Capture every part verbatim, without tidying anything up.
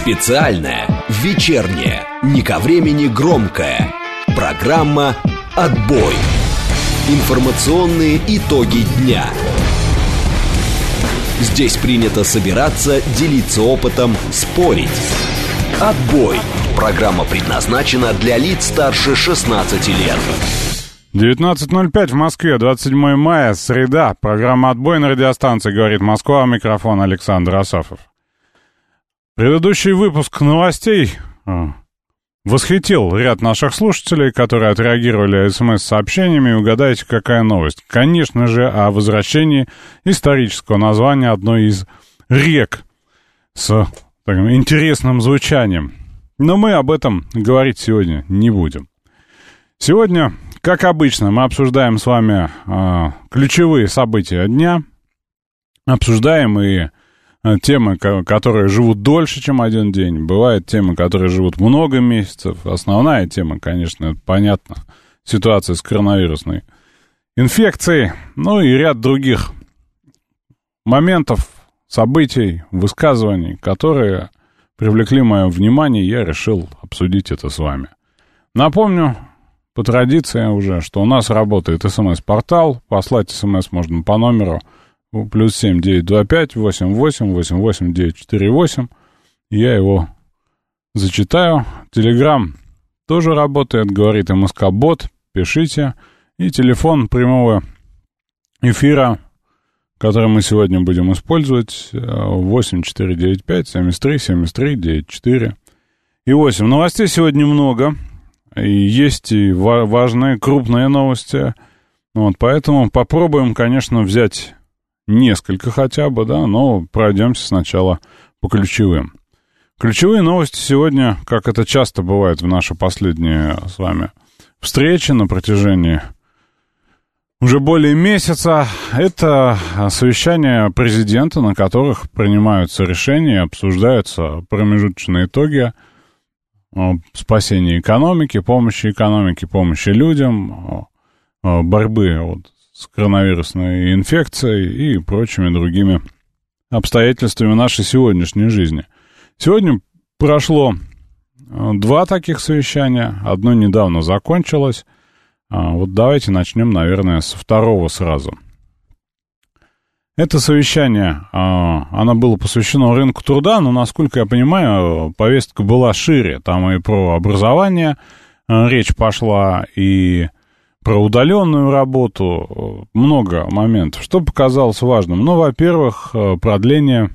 Специальная, вечерняя, не ко времени громкая программа «Отбой». Информационные итоги дня. Здесь принято собираться, делиться опытом, спорить. «Отбой». Программа предназначена для лиц старше шестнадцати лет. девятнадцать ноль пять в Москве, двадцать седьмое мая, среда. Программа «Отбой» на радиостанции «Говорит Москва». Микрофон Александр Асафов. Предыдущий выпуск новостей восхитил ряд наших слушателей, которые отреагировали смс-сообщениями. Угадайте, какая новость? Конечно же, о возвращении исторического названия одной из рек с таким интересным звучанием. Но мы об этом говорить сегодня не будем. Сегодня, как обычно, мы обсуждаем с вами э, ключевые события дня, обсуждаем и э, темы, которые живут дольше, чем один день. Бывают темы, которые живут много месяцев. Основная тема, конечно, это понятно, ситуация с коронавирусной инфекцией, ну и ряд других моментов, событий, высказываний, которые привлекли мое внимание, и я решил обсудить это с вами. Напомню, по традиции уже, что у нас работает смс-портал. Послать смс можно по номеру плюс семь девять два пять восемь восемь восемь восемь девять четыре восемь. Я его зачитаю. Телеграм тоже работает, говорит МСК-бот. Пишите. И телефон прямого эфира, который мы сегодня будем использовать, восемь четыре девять пять семьдесят три семьдесят три девяносто четыре и восемь. Новостей сегодня много, и есть и важные, крупные новости. Вот, поэтому попробуем, конечно, взять несколько хотя бы, да, но пройдемся сначала по ключевым. Ключевые новости сегодня, как это часто бывает в наши последние с вами встречи на протяжении уже более месяца, это совещания президента, на которых принимаются решения, обсуждаются промежуточные итоги спасения экономики, помощи экономике, помощи людям, борьбы вот с коронавирусной инфекцией и прочими другими обстоятельствами нашей сегодняшней жизни. Сегодня прошло два таких совещания, одно недавно закончилось. Вот давайте начнем, наверное, со второго сразу. Это совещание, оно было посвящено рынку труда, но, насколько я понимаю, повестка была шире. Там и про образование речь пошла, и про удаленную работу. Много моментов. Что показалось важным? Ну, во-первых, продление,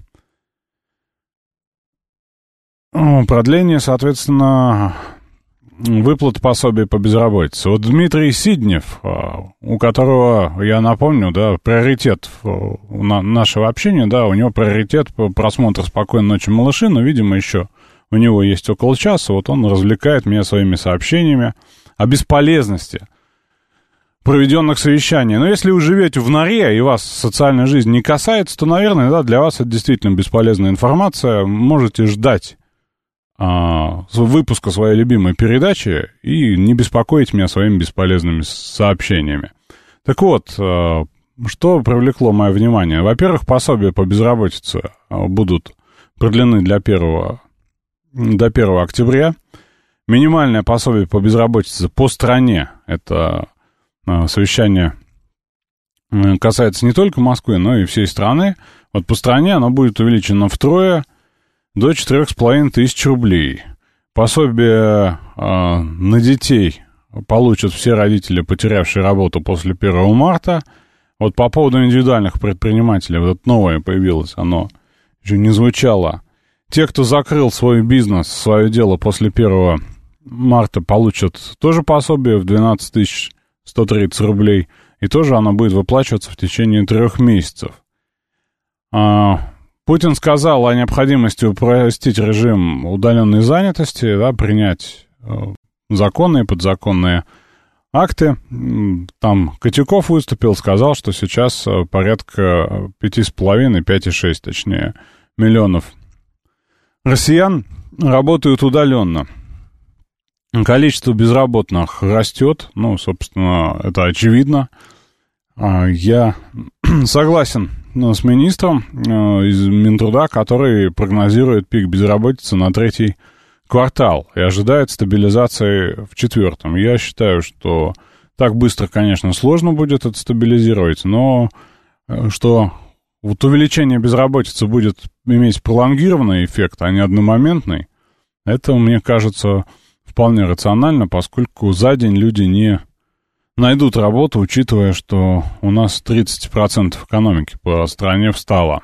продление, соответственно, выплат пособий по безработице. Вот Дмитрий Сиднев, у которого, я напомню, да, приоритет нашего общения, да, у него приоритет просмотра «Спокойной ночи, малыши», но, видимо, еще у него есть около часа, вот он развлекает меня своими сообщениями о бесполезности проведенных совещаний. Но если вы живете в норе, и вас социальная жизнь не касается, то, наверное, да, для вас это действительно бесполезная информация. Можете ждать выпуска своей любимой передачи и не беспокоить меня своими бесполезными сообщениями. Так вот, что привлекло мое внимание? Во-первых, пособия по безработице будут продлены для первого, до первого октября. Минимальное пособие по безработице по стране, это совещание касается не только Москвы, но и всей страны. Вот по стране оно будет увеличено втрое, до четырех с половиной тысяч рублей. Пособие э, на детей получат все родители, потерявшие работу после первого марта. Вот по поводу индивидуальных предпринимателей, вот это новое появилось, оно еще не звучало. Те, кто закрыл свой бизнес, свое дело после первого марта, получат тоже пособие в двенадцать тысяч сто тридцать рублей. И тоже оно будет выплачиваться в течение трех месяцев. А, Путин сказал о необходимости упростить режим удаленной занятости, да, принять э, законные, подзаконные акты. Там Котяков выступил, сказал, что сейчас порядка пять с половиной, пять и шесть, точнее, миллионов россиян работают удаленно. Количество безработных растет, ну, собственно, это очевидно. Я согласен ну, с министром э, из Минтруда, который прогнозирует пик безработицы на третий квартал и ожидает стабилизации в четвертом. Я считаю, что так быстро, конечно, сложно будет это стабилизировать, но э, что вот увеличение безработицы будет иметь пролонгированный эффект, а не одномоментный, это, мне кажется, вполне рационально, поскольку за день люди не найдут работу, учитывая, что у нас тридцать процентов экономики по стране встало.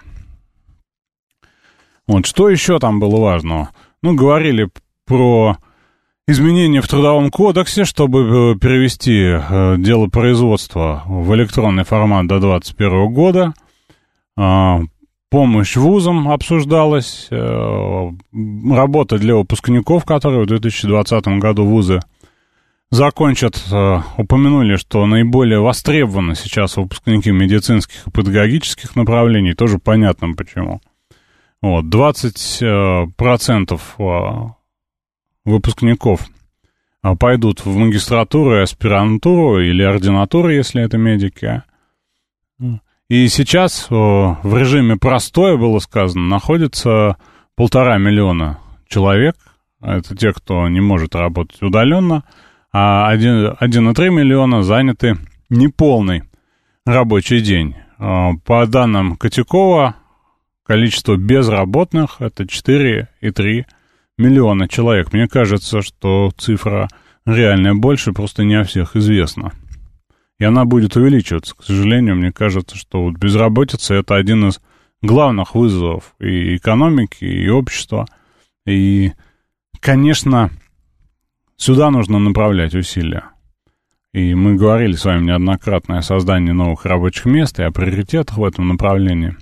Вот, что еще там было важного? Ну, говорили про изменения в Трудовом кодексе, чтобы перевести э, дело производства в электронный формат до двадцать первого года. Э, помощь вузам обсуждалась. Э, работа для выпускников, которые в две тысячи двадцатом году вузы закончат, э, упомянули, что наиболее востребованы сейчас выпускники медицинских и педагогических направлений, тоже понятно почему. Вот, двадцать процентов выпускников э, пойдут в магистратуру и аспирантуру или ординатуру, если это медики. И сейчас э, в режиме простое, было сказано, находится полтора миллиона человек. Это те, кто не может работать удаленно. А один целых три миллиона заняты неполный рабочий день. По данным Котякова, количество безработных — это четыре целых три миллиона человек. Мне кажется, что цифра реальная больше, просто не о всех известна. И она будет увеличиваться. К сожалению, мне кажется, что вот безработица — это один из главных вызовов и экономики, и общества. И, конечно, сюда нужно направлять усилия. И мы говорили с вами неоднократно о создании новых рабочих мест и о приоритетах в этом направлении.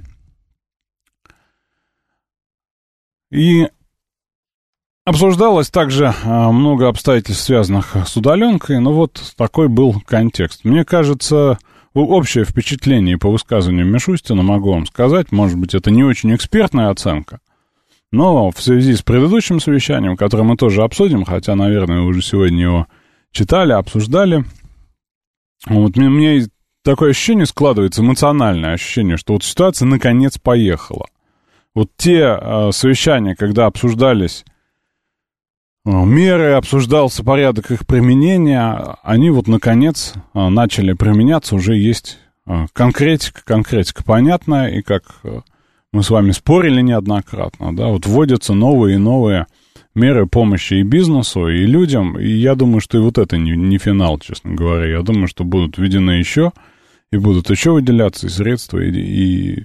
И обсуждалось также много обстоятельств, связанных с удаленкой, но вот такой был контекст. Мне кажется, общее впечатление по высказыванию Мишустина могу вам сказать, может быть, это не очень экспертная оценка, но в связи с предыдущим совещанием, которое мы тоже обсудим, хотя, наверное, вы уже сегодня его читали, обсуждали, вот мне, мне такое ощущение складывается, эмоциональное ощущение, что вот ситуация наконец поехала. Вот те э, совещания, когда обсуждались э, меры, обсуждался порядок их применения, они вот наконец э, начали применяться, уже есть э, конкретика, конкретика понятная, и как... Э, мы с вами спорили неоднократно, да, вот вводятся новые и новые меры помощи и бизнесу, и людям, и я думаю, что и вот это не, не финал, честно говоря. Я думаю, что будут введены еще, и будут еще выделяться и средства, и, и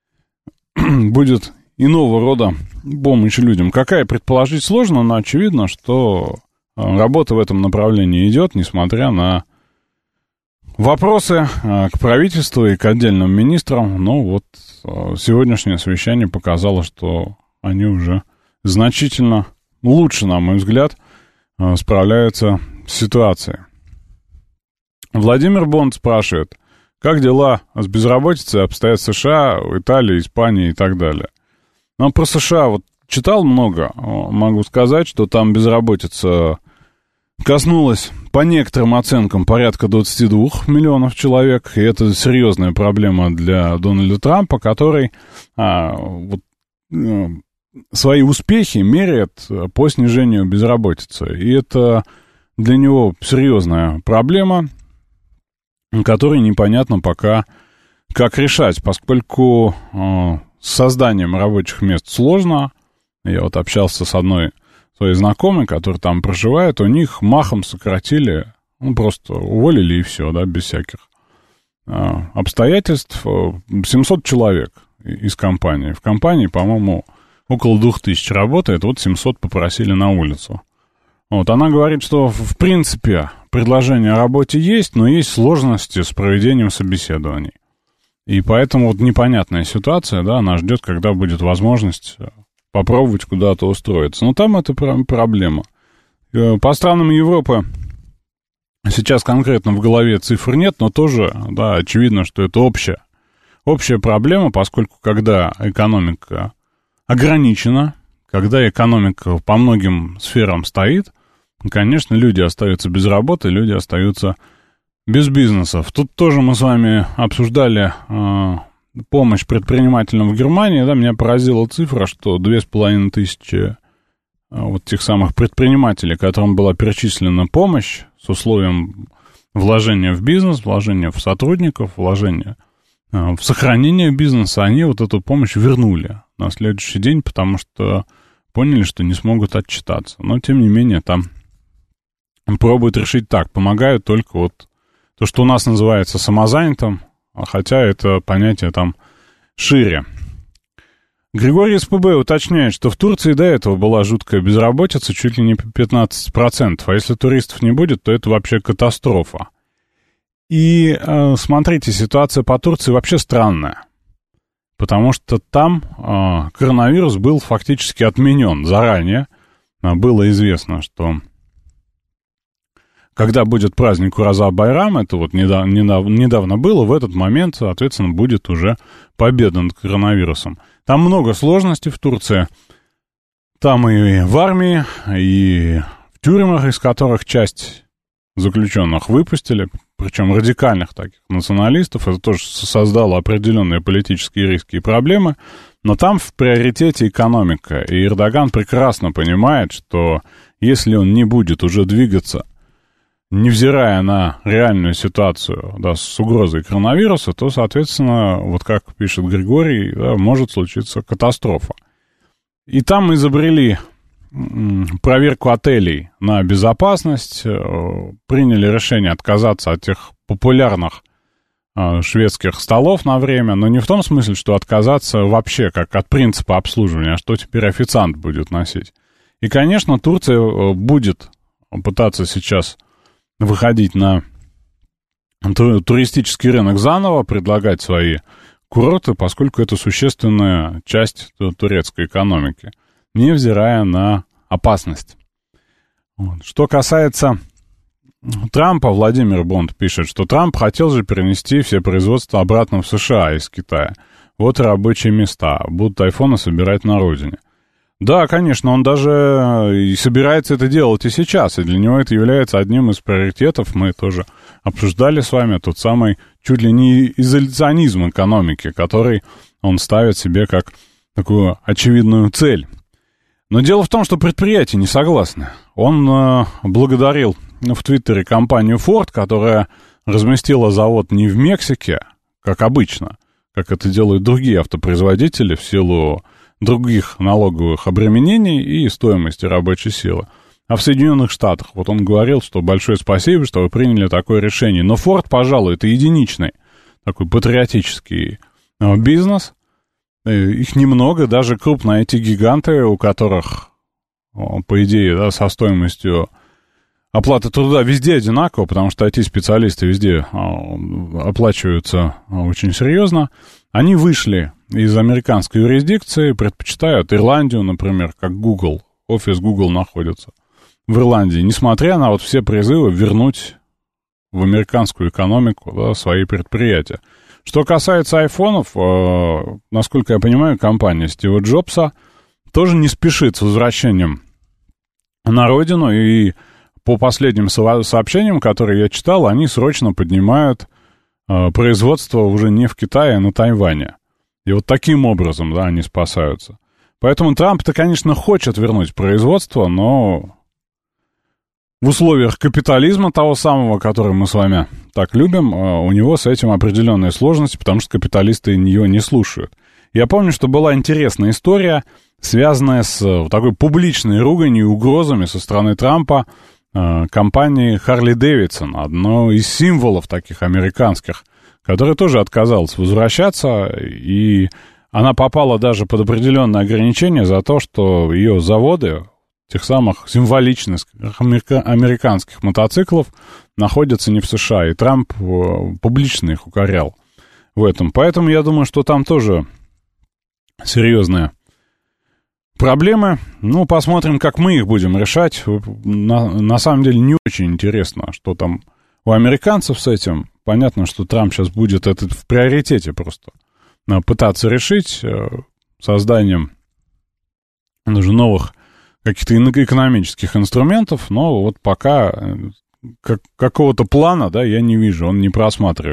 будет иного рода помощь людям. Какая, предположить сложно, но очевидно, что работа в этом направлении идет, несмотря на вопросы к правительству и к отдельным министрам. Но вот сегодняшнее совещание показало, что они уже значительно лучше, на мой взгляд, справляются с ситуацией. Владимир Бонд спрашивает, как дела с безработицей обстоят в США, в Италии, Испании и так далее. Ну, про США вот читал много, могу сказать, что там безработица коснулась, по некоторым оценкам, порядка двадцать два миллионов человек, и это серьезная проблема для Дональда Трампа, который а, вот, а, свои успехи меряет по снижению безработицы. И это для него серьезная проблема, которую непонятно пока как решать, поскольку а, с созданием рабочих мест сложно. Я вот общался с одной своей знакомой, которая там проживает, у них махом сократили, ну, просто уволили и все, да, без всяких а, обстоятельств. семьсот человек из компании. В компании, по-моему, около двух тысяч работает, вот семьсот попросили на улицу. Вот, она говорит, что, в принципе, предложение о работе есть, но есть сложности с проведением собеседований. И поэтому вот непонятная ситуация, да, она ждет, когда будет возможность попробовать куда-то устроиться. Но там это проблема. По странам Европы сейчас конкретно в голове цифр нет, но тоже, да, очевидно, что это общая, общая проблема, поскольку когда экономика ограничена, когда экономика по многим сферам стоит, конечно, люди остаются без работы, люди остаются без бизнесов. Тут тоже мы с вами обсуждали э, помощь предпринимателям в Германии, да, меня поразила цифра, что две с половиной тысячи вот тех самых предпринимателей, которым была перечислена помощь с условием вложения в бизнес, вложения в сотрудников, вложения в сохранение бизнеса, они вот эту помощь вернули на следующий день, потому что поняли, что не смогут отчитаться. Но, тем не менее, там пробуют решить так, помогают только вот то, что у нас называется самозанятым, хотя это понятие там шире. Григорий СПБ уточняет, что в Турции до этого была жуткая безработица, чуть ли не пятнадцать процентов, а если туристов не будет, то это вообще катастрофа. И э, смотрите, ситуация по Турции вообще странная, потому что там э, коронавирус был фактически отменен заранее. Было известно, что когда будет праздник Ураза-Байрам, это вот недавно, недавно было, в этот момент, соответственно, будет уже победа над коронавирусом. Там много сложностей в Турции. Там и в армии, и в тюрьмах, из которых часть заключенных выпустили, причем радикальных таких националистов. Это тоже создало определенные политические риски и проблемы. Но там в приоритете экономика. И Эрдоган прекрасно понимает, что если он не будет уже двигаться, невзирая на реальную ситуацию, да, с угрозой коронавируса, то, соответственно, вот как пишет Григорий, да, может случиться катастрофа. И там изобрели проверку отелей на безопасность, приняли решение отказаться от тех популярных шведских столов на время, но не в том смысле, что отказаться вообще как от принципа обслуживания, а что теперь официант будет носить. И, конечно, Турция будет пытаться сейчас выходить на туристический рынок заново, предлагать свои курорты, поскольку это существенная часть турецкой экономики, невзирая на опасность. Вот. Что касается Трампа, Владимир Бонд пишет, что Трамп хотел же перенести все производства обратно в США из Китая. Вот и рабочие места. Будут айфоны собирать на родине. Да, конечно, он даже и собирается это делать и сейчас, и для него это является одним из приоритетов. Мы тоже обсуждали с вами тот самый чуть ли не изоляционизм экономики, который он ставит себе как такую очевидную цель. Но дело в том, что предприятия не согласны. Он э, благодарил ну, в Твиттере компанию Ford, которая разместила завод не в Мексике, как обычно, как это делают другие автопроизводители в силу других налоговых обременений и стоимости рабочей силы. А в Соединенных Штатах, вот он говорил, что большое спасибо, что вы приняли такое решение. Но Ford, пожалуй, это единичный такой патриотический э, бизнес. Их немного, даже крупные ай ти-гиганты, у которых, по идее, да, со стоимостью оплаты труда везде одинаково, потому что ай ти-специалисты везде оплачиваются очень серьезно, они вышли из американской юрисдикции, предпочитают Ирландию, например, как Google, офис Google находится в Ирландии, несмотря на вот все призывы вернуть в американскую экономику, да, свои предприятия. Что касается айфонов, э, насколько я понимаю, компания Стива Джобса тоже не спешит с возвращением на родину, и по последним со- сообщениям, которые я читал, они срочно поднимают э, производство уже не в Китае, а на Тайване. И вот таким образом, да, они спасаются. Поэтому Трамп-то, конечно, хочет вернуть производство, но в условиях капитализма того самого, который мы с вами так любим, у него с этим определенные сложности, потому что капиталисты ее не слушают. Я помню, что была интересная история, связанная с такой публичной руганью и угрозами со стороны Трампа компании Harley Davidson, одно из символов таких американских, которая тоже отказалась возвращаться, и она попала даже под определенные ограничения за то, что ее заводы тех самых символичных американских мотоциклов находятся не в США, и Трамп публично их укорял в этом. Поэтому я думаю, что там тоже серьезные проблемы. Ну, посмотрим, как мы их будем решать. На, на самом деле не очень интересно, что там у американцев с этим. Понятно, что Трамп сейчас будет это в приоритете просто пытаться решить созданием даже новых каких-то экономических инструментов, но вот пока как, какого-то плана, да, я не вижу, он не просматривается.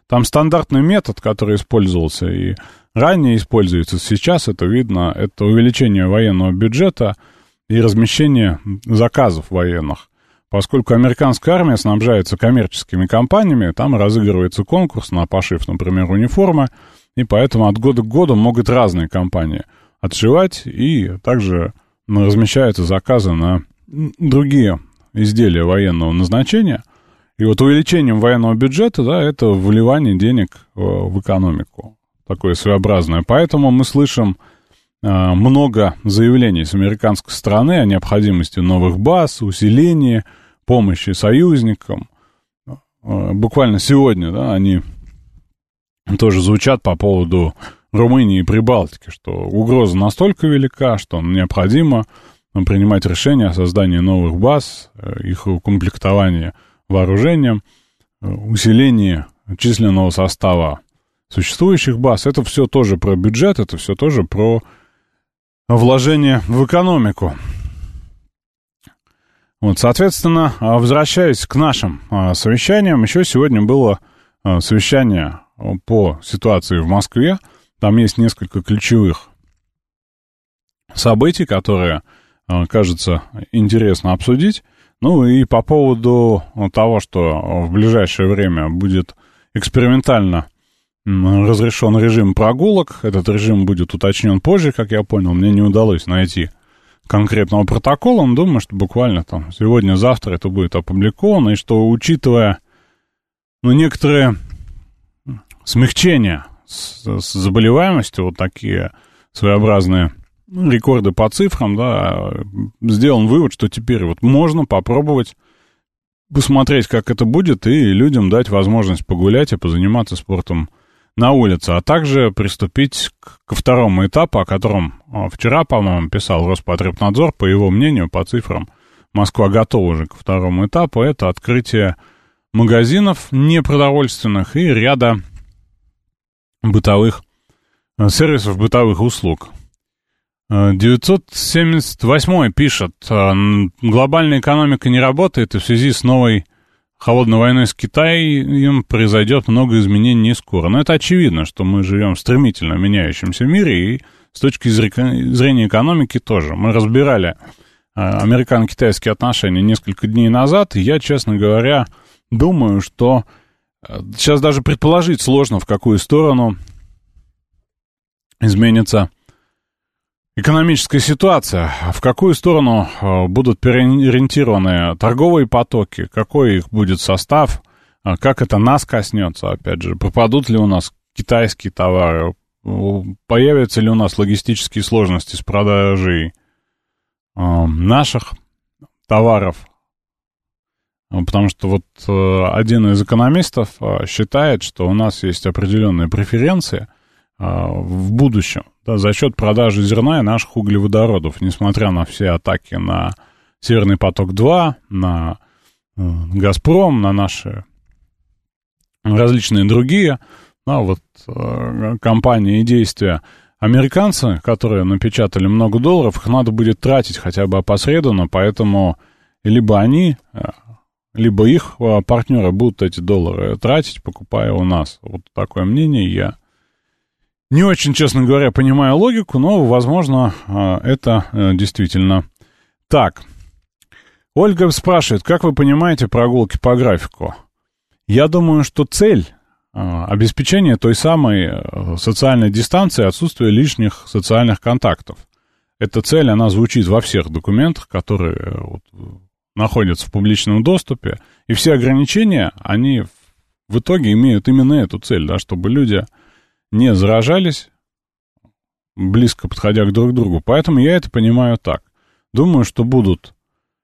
Там стандартный метод, который использовался и ранее используется сейчас, это видно, это увеличение военного бюджета и размещение заказов военных. Поскольку американская армия снабжается коммерческими компаниями, там разыгрывается конкурс на пошив, например, униформы, и поэтому от года к году могут разные компании отшивать, и также размещаются заказы на другие изделия военного назначения. И вот увеличением военного бюджета, да, это вливание денег в экономику, такое своеобразное. Поэтому мы слышим э, много заявлений с американской стороны о необходимости новых баз, усилении, помощи союзникам. Э, буквально сегодня, да, они тоже звучат по поводу Румынии и Прибалтики, что угроза настолько велика, что необходимо принимать решение о создании новых баз, их укомплектовании вооружением, усилении численного состава существующих баз. Это все тоже про бюджет, это все тоже про вложение в экономику. Вот, соответственно, возвращаясь к нашим совещаниям, еще сегодня было совещание по ситуации в Москве. Там есть несколько ключевых событий, которые, кажется, интересно обсудить. Ну и по поводу того, что в ближайшее время будет экспериментально разрешен режим прогулок. Этот режим будет уточнен позже, как я понял. Мне не удалось найти конкретного протокола, но думаю, что буквально там сегодня-завтра это будет опубликовано. И что, учитывая ну, некоторые смягчения с, с заболеваемостью, вот такие своеобразные рекорды по цифрам, да, сделан вывод, что теперь вот можно попробовать посмотреть, как это будет, и людям дать возможность погулять и позаниматься спортом на улице, а также приступить к, ко второму этапу, о котором вчера, по-моему, писал Роспотребнадзор. По его мнению, по цифрам, Москва готова уже ко второму этапу. Это открытие магазинов непродовольственных и ряда бытовых сервисов, бытовых услуг. девятьсот семьдесят восьмой пишет: глобальная экономика не работает, и в связи с новой холодной войной с Китаем произойдет много изменений не скоро. Но это очевидно, что мы живем в стремительно меняющемся мире, и с точки зрения экономики тоже. Мы разбирали американо-китайские отношения несколько дней назад, и я, честно говоря, думаю, что сейчас даже предположить сложно, в какую сторону изменится экономическая ситуация, в какую сторону будут переориентированы торговые потоки, какой их будет состав, как это нас коснется, опять же, пропадут ли у нас китайские товары, появятся ли у нас логистические сложности с продажей наших товаров. Потому что вот один из экономистов считает, что у нас есть определенные преференции в будущем, да, за счет продажи зерна и наших углеводородов, несмотря на все атаки на Северный поток-два, на э, Газпром, на наши различные другие, да, вот, э, компании и действия. Американцы, которые напечатали много долларов, их надо будет тратить хотя бы опосредованно, поэтому либо они, либо их партнеры будут эти доллары тратить, покупая у нас. Вот такое мнение. Я не очень, честно говоря, понимаю логику, но, возможно, это действительно так. Ольга спрашивает: как вы понимаете прогулки по графику? Я думаю, что цель обеспечение той самой социальной дистанции, отсутствие лишних социальных контактов. Эта цель, она звучит во всех документах, которые вот находятся в публичном доступе, и все ограничения, они в итоге имеют именно эту цель, да, чтобы люди не заражались, близко подходя к друг другу. Поэтому я это понимаю так. Думаю, что будут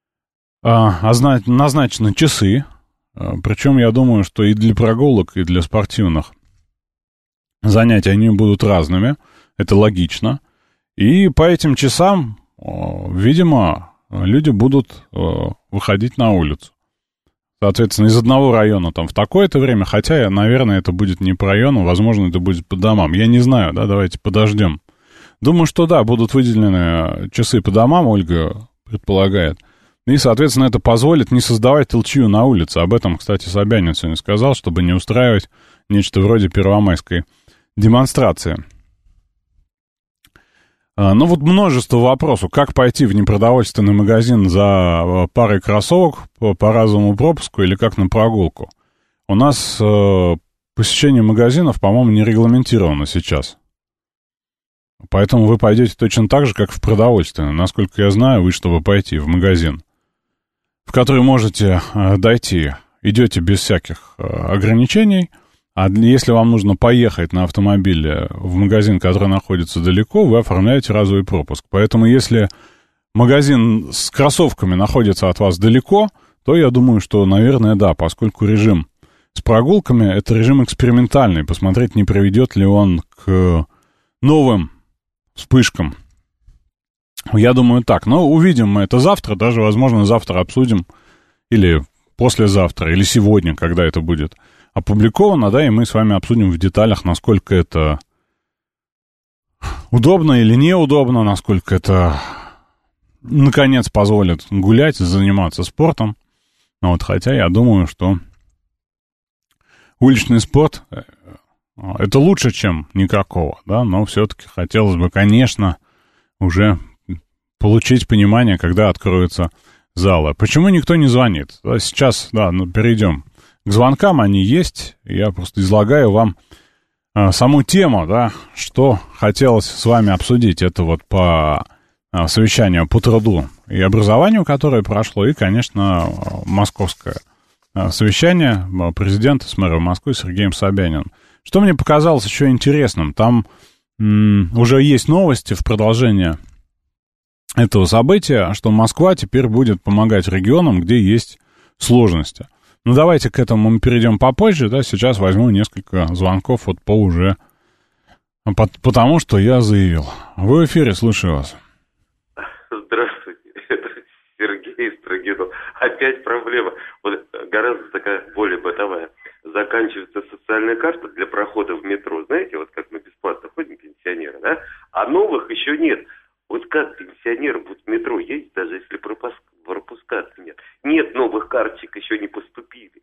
а, озна- назначены часы, а, причем я думаю, что и для прогулок, и для спортивных занятий они будут разными, это логично. И по этим часам, а, видимо, люди будут а, выходить на улицу. Соответственно, из одного района там в такое-то время, хотя, наверное, это будет не по району, возможно, это будет по домам. Я не знаю, да, давайте подождем. Думаю, что да, будут выделены часы по домам, Ольга предполагает. И, соответственно, это позволит не создавать толчью на улице. Об этом, кстати, Собянин сегодня сказал, чтобы не устраивать нечто вроде первомайской демонстрации. Ну вот множество вопросов. Как пойти в непродовольственный магазин за парой кроссовок по, по разовому пропуску или как на прогулку? У нас э, посещение магазинов, по-моему, не регламентировано сейчас. Поэтому вы пойдете точно так же, как в продовольственный. Насколько я знаю, вы, чтобы пойти в магазин, в который можете э, дойти, идете без всяких э, ограничений. А если вам нужно поехать на автомобиле в магазин, который находится далеко, вы оформляете разовый пропуск. Поэтому если магазин с кроссовками находится от вас далеко, то я думаю, что, наверное, да, поскольку режим с прогулками — это режим экспериментальный, посмотреть, не приведет ли он к новым вспышкам. Я думаю, так. Но увидим мы это завтра, даже, возможно, завтра обсудим, или послезавтра, или сегодня, когда это будет опубликовано, да, и мы с вами обсудим в деталях, насколько это удобно или неудобно, насколько это, наконец, позволит гулять, заниматься спортом. Вот, хотя я думаю, что уличный спорт — это лучше, чем никакого, да, но все-таки хотелось бы, конечно, уже получить понимание, когда откроются залы. Почему никто не звонит? Сейчас, да, ну, перейдем к звонкам, они есть. Я просто излагаю вам а, саму тему, да, что хотелось с вами обсудить. Это вот по а, совещанию по труду и образованию, которое прошло, и, конечно, московское а, совещание президента с мэром Москвы Сергеем Собяниным. Что мне показалось еще интересным, там м- уже есть новости в продолжение этого события, что Москва теперь будет помогать регионам, где есть сложности. Ну, давайте к этому мы перейдем попозже, да, сейчас возьму несколько звонков вот по уже, по, потому что я заявил. Вы в эфире, слушаю вас. Здравствуйте, это Сергей Строгинов. Опять проблема, вот гораздо такая более бытовая. Заканчивается социальная карта для прохода в метро, знаете, вот как мы бесплатно ходим, пенсионеры, да, а новых еще нет. Вот как пенсионеры будут в метро ездить, даже если пропускаться нет? Нет новых карточек, еще не поступили.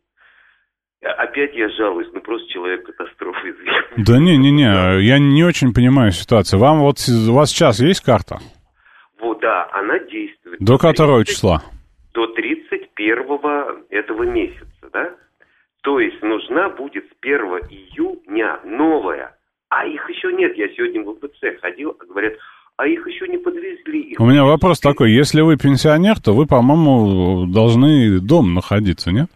Опять я жалуюсь, ну просто человек катастрофа, извините. Да не-не-не, я не очень понимаю ситуацию. Вам вот, у вас сейчас есть карта? Вот, да, она действует. До которого числа? До тридцать первого этого месяца, да? То есть нужна будет с первого июня новая. А их еще нет. Я сегодня в ВПЦ ходил, а говорят, а их еще не подвезли. Их У меня вопрос такой, если вы пенсионер, то вы, по-моему, должны дома находиться, нет?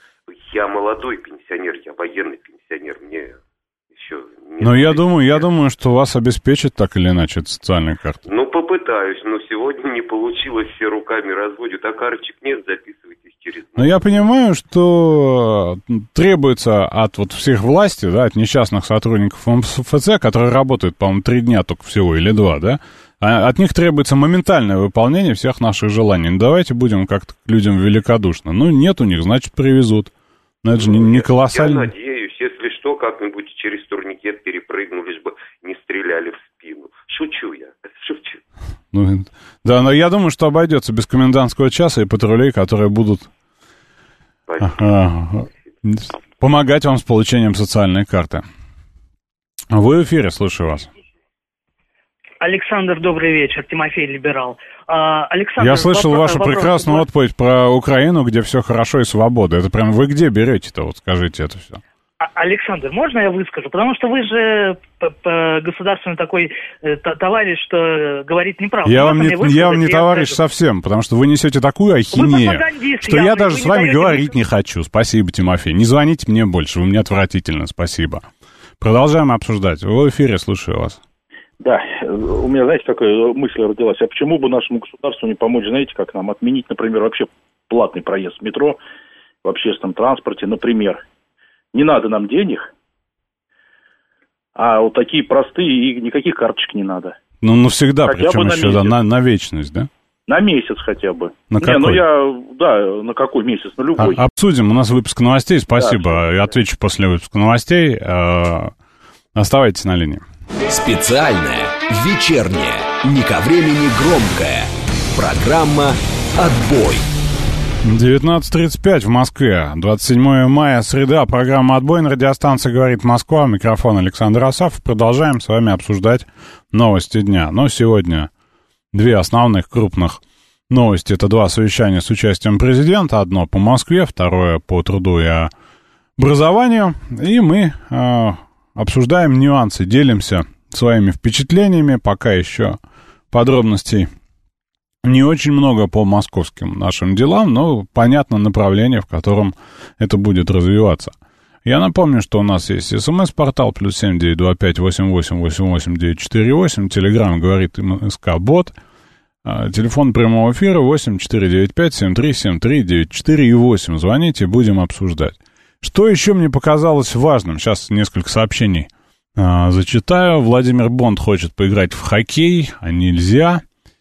Я молодой пенсионер, я военный пенсионер, мне еще... Но я думаю, я думаю, что вас обеспечат так или иначе эта социальная карта. Ну, попытаюсь, но сегодня не получилось, все руками разводят, а карточек нет, записывайтесь через... Но я понимаю, что требуется от вот всех власти, да, от несчастных сотрудников МФЦ, которые работают, по-моему, три дня только всего или два, да, от них требуется моментальное выполнение всех наших желаний. Ну, давайте будем как-то к людям великодушно. Ну, нет у них, значит, привезут. Но это же не, не колоссально. Я надеюсь, если что, как-нибудь через турникет перепрыгну, лишь бы не стреляли в спину. Шучу я, шучу. Ну, да, но я думаю, что обойдется без комендантского часа и патрулей, которые будут а, помогать вам с получением социальной карты. Вы в эфире, слушаю вас. Александр, добрый вечер. Тимофей, либерал. А, Александр, я слышал вопрос, вашу вопрос, прекрасную вопрос. отповедь про Украину, где все хорошо и свобода. Это прям вы где берете-то, вот скажите это все. А, Александр, можно я выскажу? Потому что вы же государственный такой э, товарищ, что говорит неправду. Я вам не, я вам не товарищ скажу. Совсем, потому что вы несете такую ахинею, что явный, я даже с вами говорить вы... не хочу. Спасибо, Тимофей. Не звоните мне больше, вы мне отвратительно, спасибо. Продолжаем обсуждать. Вы в эфире, слушаю вас. Да, у меня, знаете, такая мысль родилась. А почему бы нашему государству не помочь, знаете, как нам отменить, например, вообще платный проезд в метро, в общественном транспорте, например. Не надо нам денег, а вот такие простые, и никаких карточек не надо. Ну, навсегда, хотя причем бы еще, на да, на, на вечность, да? На месяц хотя бы. На какой? Не, ну я, да, на какой месяц, на любой. А, обсудим, у нас выпуск новостей, спасибо. Да, я отвечу после выпуска новостей. Э, оставайтесь на линии. Специальная, вечерняя, не ко времени громкая. Программа «Отбой». девятнадцать тридцать пять в Москве, двадцать седьмое мая, среда, программа «Отбой» на радиостанции «Говорит Москва», микрофон Александр Асафов. Продолжаем с вами обсуждать новости дня. Но сегодня две основных крупных новости. Это два совещания с участием президента. Одно по Москве, второе по труду и образованию. И мы э, обсуждаем нюансы, делимся своими впечатлениями. Пока еще подробностей не очень много по московским нашим делам, но понятно направление, в котором это будет развиваться. Я напомню, что у нас есть смс-портал плюс семь девять два пять восемь восемь восемь восемь девять четыре восемь, телеграм говорит МСК-бот, телефон прямого эфира восемь четыре девять пять семь три семь три девять четыре восемь. Звоните, будем обсуждать. Что еще мне показалось важным? Сейчас несколько сообщений а, зачитаю. Владимир Бонд хочет поиграть в хоккей, а нельзя.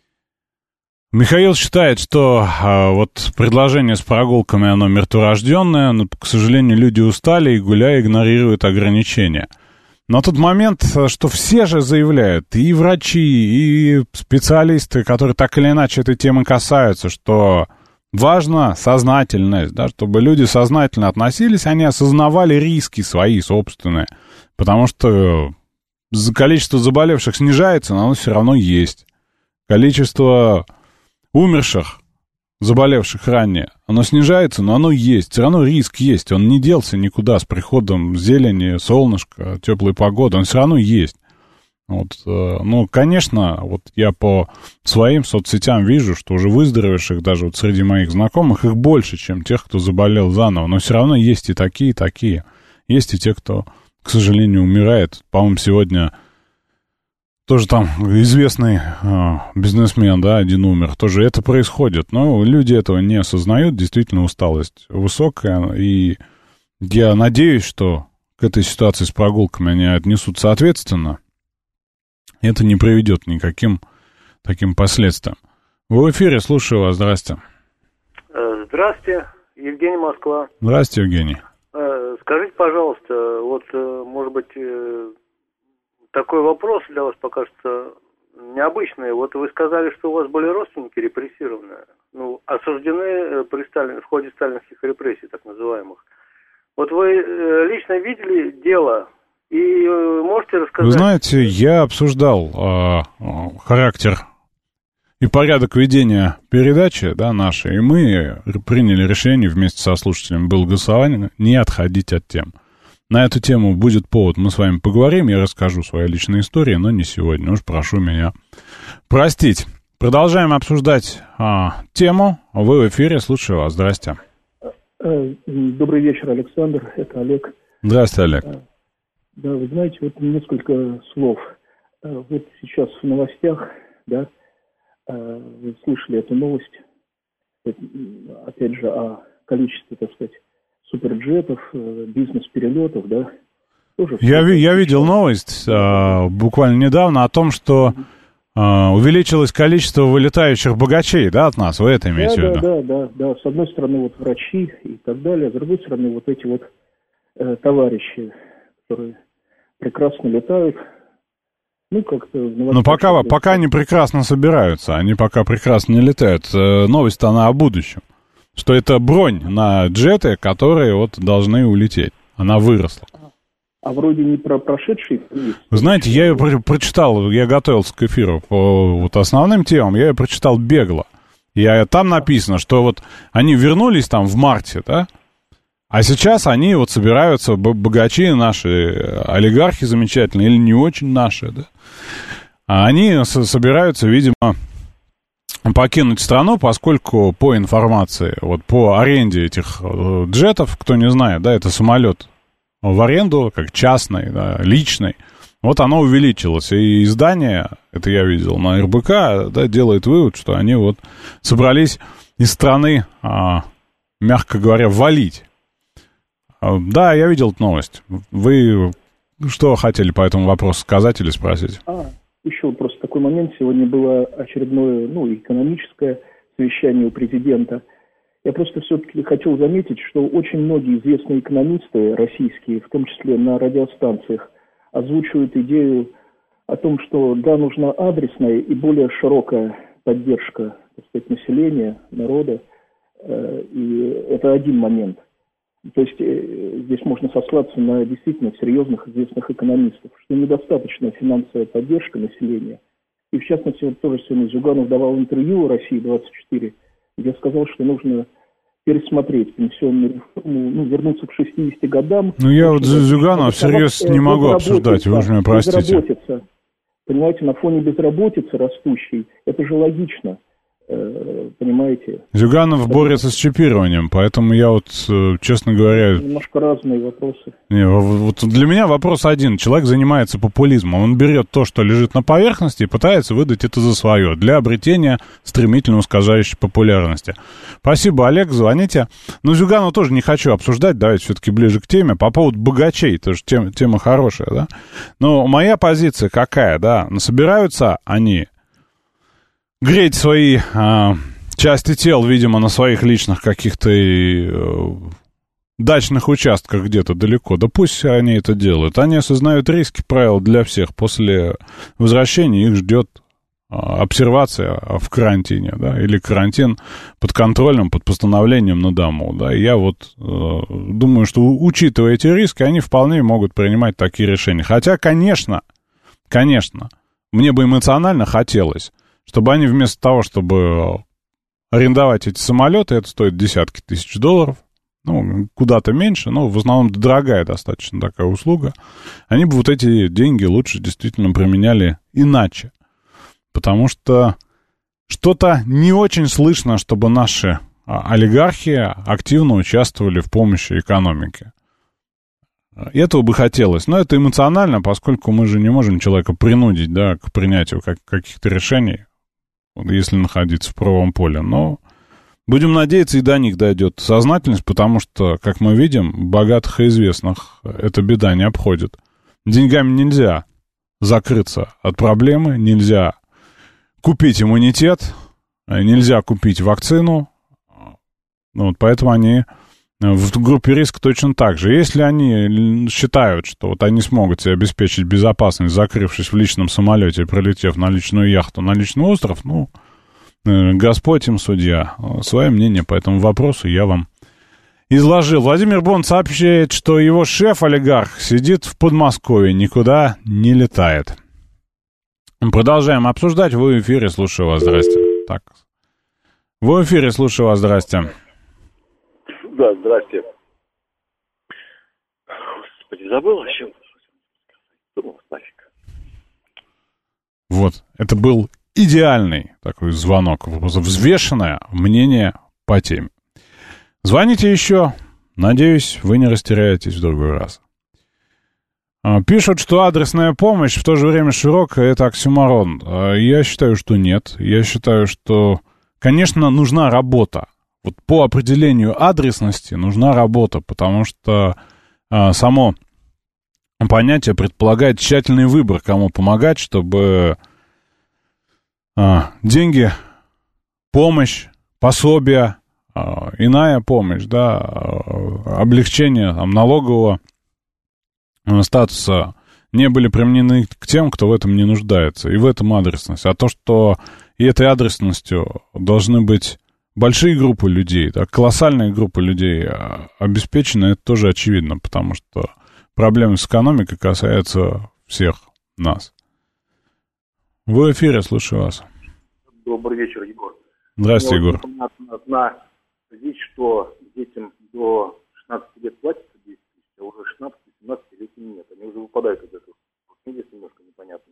Михаил считает, что а, вот предложение с прогулками, оно мертворожденное, но, к сожалению, люди устали и, гуляя, игнорируют ограничения. Но тот момент, что все же заявляют, и врачи, и специалисты, которые так или иначе этой темы касаются, что важна сознательность, да, чтобы люди сознательно относились, они осознавали риски свои собственные, потому что количество заболевших снижается, но оно все равно есть. Количество умерших, заболевших ранее, оно снижается, но оно есть. Все равно риск есть. Он не делся никуда с приходом зелени, солнышка, теплой погоды. Он все равно есть. Вот, ну, конечно, вот я по своим соцсетям вижу, что уже выздоровевших даже вот среди моих знакомых их больше, чем тех, кто заболел заново. Но все равно есть и такие, и такие. Есть и те, кто, к сожалению, умирает. По-моему, сегодня тоже там известный э, бизнесмен, да, один умер. Тоже это происходит. Но люди этого не осознают. Действительно, усталость высокая. И я надеюсь, что к этой ситуации с прогулками они отнесутся ответственно. Это не приведет к никаким таким последствиям. Вы в эфире, слушаю вас. Здрасте. Здравствуйте, Евгений, Москва. Здрасте, Евгений. Скажите, пожалуйста, вот, может быть, такой вопрос для вас покажется необычный. Вот вы сказали, что у вас были родственники репрессированные, ну, осуждены при Сталин, в ходе сталинских репрессий, так называемых. Вот вы лично видели дело и можете рассказать... Вы знаете, я обсуждал э, характер и порядок ведения передачи, да, нашей, и мы приняли решение вместе со слушателями, было голосование, не отходить от тем. На эту тему будет повод, мы с вами поговорим, я расскажу свои личные истории, но не сегодня, уж прошу меня простить. Продолжаем обсуждать а, тему, вы в эфире, слушаю вас, здрасте. Добрый вечер, Александр, это Олег. Здравствуйте, Олег. Да, вы знаете, вот несколько слов. Вот сейчас в новостях, да, вы слышали эту новость, опять же, о количестве, так сказать, суперджетов, бизнес-перелетов, да. Тоже я, ви, я видел новость а, буквально недавно о том, что а, увеличилось количество вылетающих богачей, да, от нас, вы это имеете да, в виду? Да, да, да, да. С одной стороны, вот врачи и так далее, а с другой стороны, вот эти вот э, товарищи, которые прекрасно летают. Ну, как-то... Но пока, пока они прекрасно собираются, они пока прекрасно не летают. Э, новость-то она о будущем. Что это бронь на джеты, которые вот должны улететь. Она выросла. А вроде не про прошедшие... Вы знаете, я ее про- прочитал, я готовился к эфиру по вот основным темам, я ее прочитал бегло. И там написано, что вот они вернулись там в марте, да? А сейчас они вот собираются, богачи наши, олигархи замечательные, или не очень наши, да? А они собираются, видимо, покинуть страну, поскольку по информации, вот по аренде этих джетов, кто не знает, да, это самолет в аренду, как частный, да, личный, вот оно увеличилось. И издание, это я видел на эр бэ ка, да, делает вывод, что они вот собрались из страны, а, мягко говоря, валить. А, да, я видел эту новость. Вы что хотели по этому вопросу сказать или спросить? А, еще просто такой момент. Сегодня было очередное, ну, экономическое совещание у президента. Я просто все-таки хотел заметить, что очень многие известные экономисты российские, в том числе на радиостанциях, озвучивают идею о том, что да, нужна адресная и более широкая поддержка, так сказать, населения, народа И это один момент. То есть здесь можно сослаться на действительно серьезных известных экономистов, что недостаточная финансовая поддержка населения. И в частности, вот тоже сегодня Зюганов давал интервью России двадцать четыре, где сказал, что нужно пересмотреть пенсионную реформу, ну, вернуться к шестидесяти годам. Ну, я вот Зюганова всерьез не могу обсуждать, вы уж меня простите. Понимаете, на фоне безработицы растущей, это же логично. Понимаете? Зюганов борется с чипированием, поэтому я вот, честно говоря... Немножко разные вопросы. Не, вот для меня вопрос один. Человек занимается популизмом. Он берет то, что лежит на поверхности, и пытается выдать это за свое, для обретения стремительно ускользающей популярности. Спасибо, Олег, звоните. Но Зюганова тоже не хочу обсуждать, давайте все-таки ближе к теме. По поводу богачей, тоже тема, тема хорошая, да? Но моя позиция какая, да? Собираются они... греть свои а, части тел, видимо, на своих личных каких-то и, э, дачных участках где-то далеко. Да пусть они это делают. Они осознают риски, правил для всех. После возвращения их ждет а, обсервация в карантине, да, или карантин под контролем, под постановлением на дому, да. И я вот э, думаю, что, учитывая эти риски, они вполне могут принимать такие решения. Хотя, конечно, конечно, мне бы эмоционально хотелось, чтобы они вместо того, чтобы арендовать эти самолеты, это стоит десятки тысяч долларов, ну, куда-то меньше, но в основном дорогая достаточно такая услуга, они бы вот эти деньги лучше действительно применяли иначе. Потому что что-то не очень слышно, чтобы наши олигархи активно участвовали в помощи экономике. Этого бы хотелось, но это эмоционально, поскольку мы же не можем человека принудить, да, к принятию как- каких-то решений, если находиться в правом поле. Но будем надеяться, и до них дойдет сознательность, потому что, как мы видим, богатых и известных эта беда не обходит. Деньгами нельзя закрыться от проблемы, нельзя купить иммунитет, нельзя купить вакцину. Ну, вот поэтому они в группе риска точно так же. Если они считают, что вот они смогут себе обеспечить безопасность, закрывшись в личном самолете и пролетев на личную яхту, на личный остров, ну, Господь им судья. Свое мнение по этому вопросу я вам изложил. Владимир Бонд сообщает, что его шеф-олигарх сидит в Подмосковье, никуда не летает. Продолжаем обсуждать. Вы в эфире, слушаю вас, здрасте. Так. Вы в эфире, слушаю вас, здрасте. Да, здрасте. Господи, забыл о чем? Думал, нафиг. Вот, это был идеальный такой звонок, взвешенное мнение по теме. Звоните еще, надеюсь, вы не растеряетесь в другой раз. Пишут, что адресная помощь в то же время широкая, это оксюморон. Я считаю, что нет. Я считаю, что, конечно, нужна работа. Вот по определению адресности нужна работа, потому что а, само понятие предполагает тщательный выбор, кому помогать, чтобы а, деньги, помощь, пособия, а, иная помощь, да, а, облегчение там, налогового статуса не были применены к тем, кто в этом не нуждается, и в этом адресность. А то, что и этой адресностью должны быть большие группы людей, да, колоссальные группы людей обеспечены, это тоже очевидно, потому что проблемы с экономикой касаются всех нас. Вы в эфире, слушаю вас. Добрый вечер, Егор. Здравствуйте, Егор. Одна вещь, что детям до шестнадцати лет платится десять тысяч, а уже шестнадцати-семнадцатилетним нет. Они уже выпадают из этого. Здесь немножко непонятно.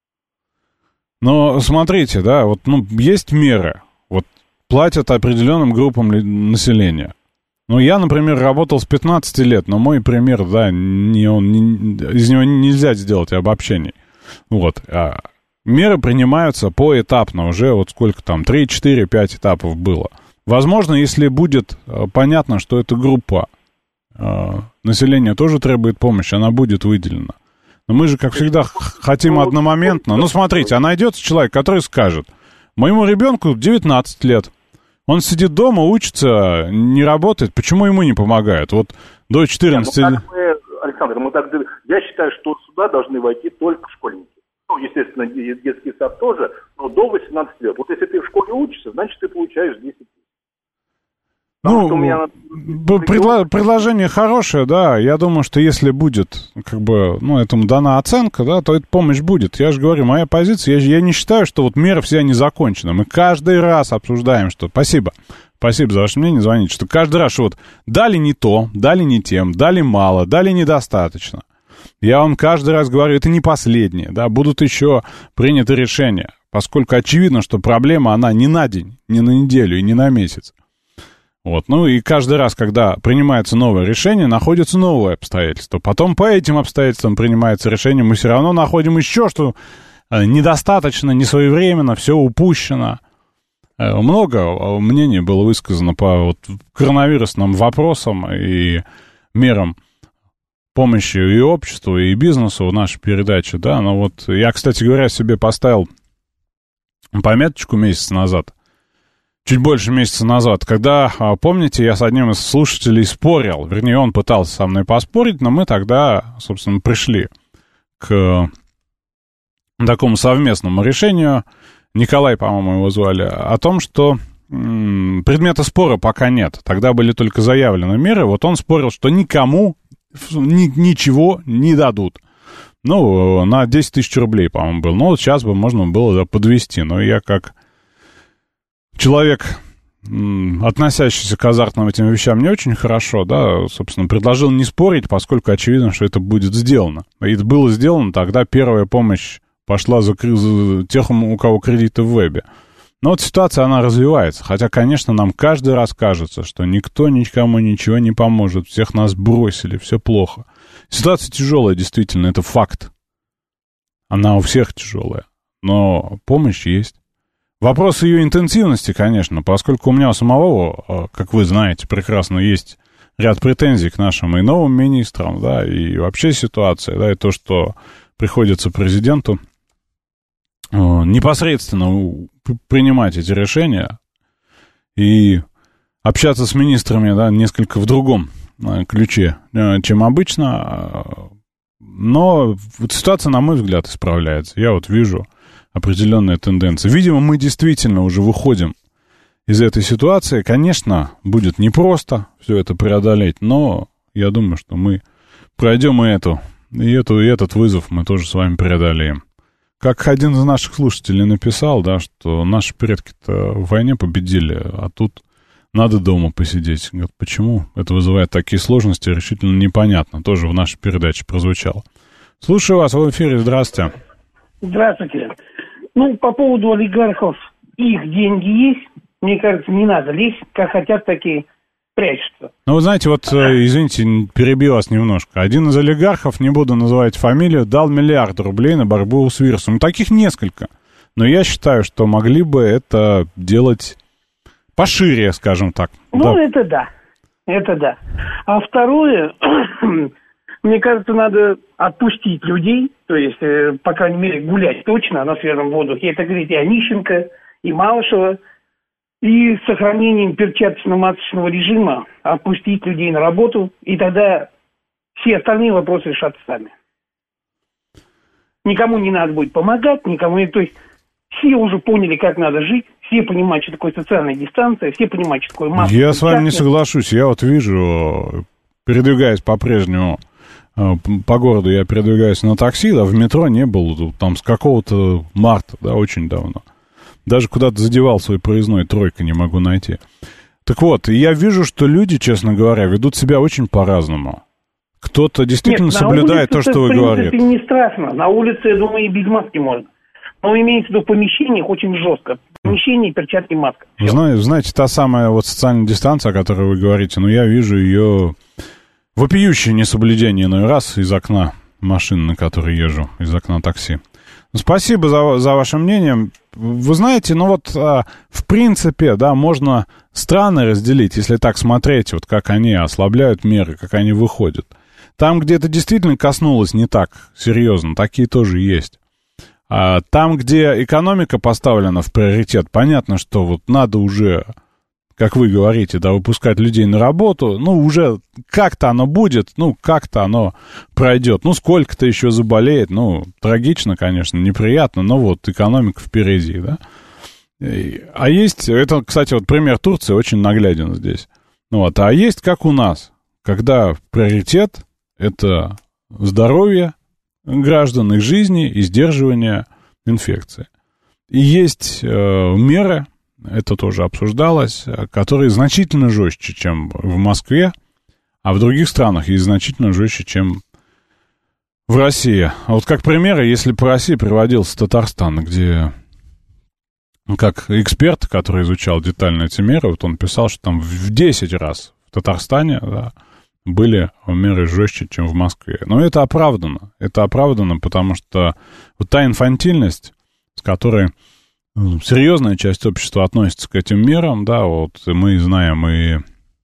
Но смотрите, да, вот, ну, есть меры. Вот платят определенным группам населения. Ну, я, например, работал с пятнадцати лет, но мой пример, да, не он, не, из него нельзя сделать обобщений. Вот. А меры принимаются поэтапно уже, вот сколько там, три, четыре, пять этапов было. Возможно, если будет понятно, что эта группа э, населения тоже требует помощи, она будет выделена. Но мы же, как всегда, хотим одномоментно. Ну, смотрите, а найдется человек, который скажет: моему ребенку девятнадцать лет, он сидит дома, учится, не работает, почему ему не помогают? Вот до четырнадцати... Нет, ну, мы, Александр, мы так, я считаю, что сюда должны войти только школьники. Ну, естественно, детский сад тоже, но до восемнадцати лет. Вот если ты в школе учишься, значит, ты получаешь десять тысяч. Ну, меня... предло... предложение хорошее, да. Я думаю, что если будет, как бы, ну, этому дана оценка, да, то эта помощь будет. Я же говорю, моя позиция, я, я не считаю, что вот меры все они закончены. Мы каждый раз обсуждаем, что... Спасибо. Спасибо за ваше мнение, звоните. Что каждый раз, что вот дали не то, дали не тем, дали мало, дали недостаточно. Я вам каждый раз говорю, это не последнее, да, будут еще приняты решения, поскольку очевидно, что проблема, она не на день, не на неделю и не на месяц. Вот, ну и каждый раз, когда принимается новое решение, находятся новые обстоятельства. Потом по этим обстоятельствам принимается решение, мы все равно находим еще, что недостаточно, несвоевременно, все упущено. Много мнений было высказано по вот коронавирусным вопросам и мерам помощи и обществу, и бизнесу в нашей передаче, да. Но вот я, кстати говоря, себе поставил пометочку месяц назад, чуть больше месяца назад, когда, помните, я с одним из слушателей спорил, вернее, он пытался со мной поспорить, но мы тогда, собственно, пришли к такому совместному решению, Николай, по-моему, его звали, о том, что м- предмета спора пока нет. Тогда были только заявлены меры, вот он спорил, что никому ни- ничего не дадут. Ну, на десять тысяч рублей, по-моему, был. Ну, вот сейчас бы можно было подвести, но я как... человек, относящийся к азартным этим вещам не очень хорошо, да, собственно, предложил не спорить, поскольку очевидно, что это будет сделано. И это было сделано, тогда первая помощь пошла за, за тех, у кого кредиты в вебе. Но вот ситуация, она развивается. Хотя, конечно, нам каждый раз кажется, что никто никому ничего не поможет, всех нас бросили, все плохо. Ситуация тяжелая, действительно, это факт. Она у всех тяжелая, но помощь есть. Вопрос ее интенсивности, конечно, поскольку у меня у самого, как вы знаете, прекрасно есть ряд претензий к нашим и новым министрам, да, и вообще ситуация, да, и то, что приходится президенту непосредственно принимать эти решения и общаться с министрами, да, несколько в другом ключе, чем обычно, но вот ситуация, на мой взгляд, исправляется. Я вот вижу определенная тенденция. Видимо, мы действительно уже выходим из этой ситуации. Конечно, будет непросто все это преодолеть, но я думаю, что мы пройдем и эту, и эту, и этот вызов мы тоже с вами преодолеем. Как один из наших слушателей написал, да, что наши предки-то в войне победили, а тут надо дома посидеть. Говорит, почему? Это вызывает такие сложности, решительно непонятно. Тоже в нашей передаче прозвучало. Слушаю вас в эфире, здравствуйте. Здравствуйте. Ну, по поводу олигархов, их деньги есть. Мне кажется, не надо лезть, как хотят, такие прячутся. Ну, вы знаете, вот, извините, перебью вас немножко. Один из олигархов, не буду называть фамилию, дал миллиард рублей на борьбу с вирусом. Ну, таких несколько. Но я считаю, что могли бы это делать пошире, скажем так. Ну, да. это да. Это да. А второе, мне кажется, надо отпустить людей, то есть, э, по крайней мере, гулять точно на свежем воздухе. Это говорит и Онищенко, и Малышева. И с сохранением перчаточно-масочного режима отпустить людей на работу, и тогда все остальные вопросы решатся сами. Никому не надо будет помогать, никому не... То есть все уже поняли, как надо жить, все понимают, что такое социальная дистанция, все понимают, что такое маска. Я с вами не соглашусь. Я вот вижу, передвигаясь по-прежнему по городу, я передвигаюсь на такси, да, в метро не был там с какого-то марта, да, очень давно. Даже куда-то задевал свой проездной, тройка не могу найти. Так вот, я вижу, что люди, честно говоря, ведут себя очень по-разному. Кто-то действительно Нет, соблюдает то, что вы говорите. Это не страшно. На улице, я думаю, и без маски можно. Но имеется в виду в помещениях очень жестко. Помещение, перчатки, маска. Знаете, знаете, та самая вот социальная дистанция, о которой вы говорите, ну, я вижу ее вопиющее несоблюдение иной раз из окна машины, на которой езжу, из окна такси. Спасибо за, за ваше мнение. Вы знаете, ну вот, а, в принципе, да, можно страны разделить, если так смотреть, вот как они ослабляют меры, как они выходят. Там, где это действительно коснулось не так серьезно, такие тоже есть. А там, где экономика поставлена в приоритет, понятно, что вот надо уже, как вы говорите, да, выпускать людей на работу, ну, уже как-то оно будет, ну, как-то оно пройдет. Ну, сколько-то еще заболеет, ну, трагично, конечно, неприятно, но вот экономика впереди, да. А есть, это, кстати, вот пример Турции очень нагляден здесь. Вот. А есть как у нас, когда приоритет — это здоровье граждан, их жизни и сдерживание инфекции. И есть э, меры, это тоже обсуждалось, которые значительно жестче, чем в Москве, а в других странах есть значительно жестче, чем в России. А вот как пример, если по России приводился Татарстан, где, как эксперт, который изучал детально эти меры, вот он писал, что там в десять раз в Татарстане, да, были меры жестче, чем в Москве. Но это оправдано. Это оправдано, потому что вот та инфантильность, с которой серьезная часть общества относится к этим мерам, да, вот мы знаем и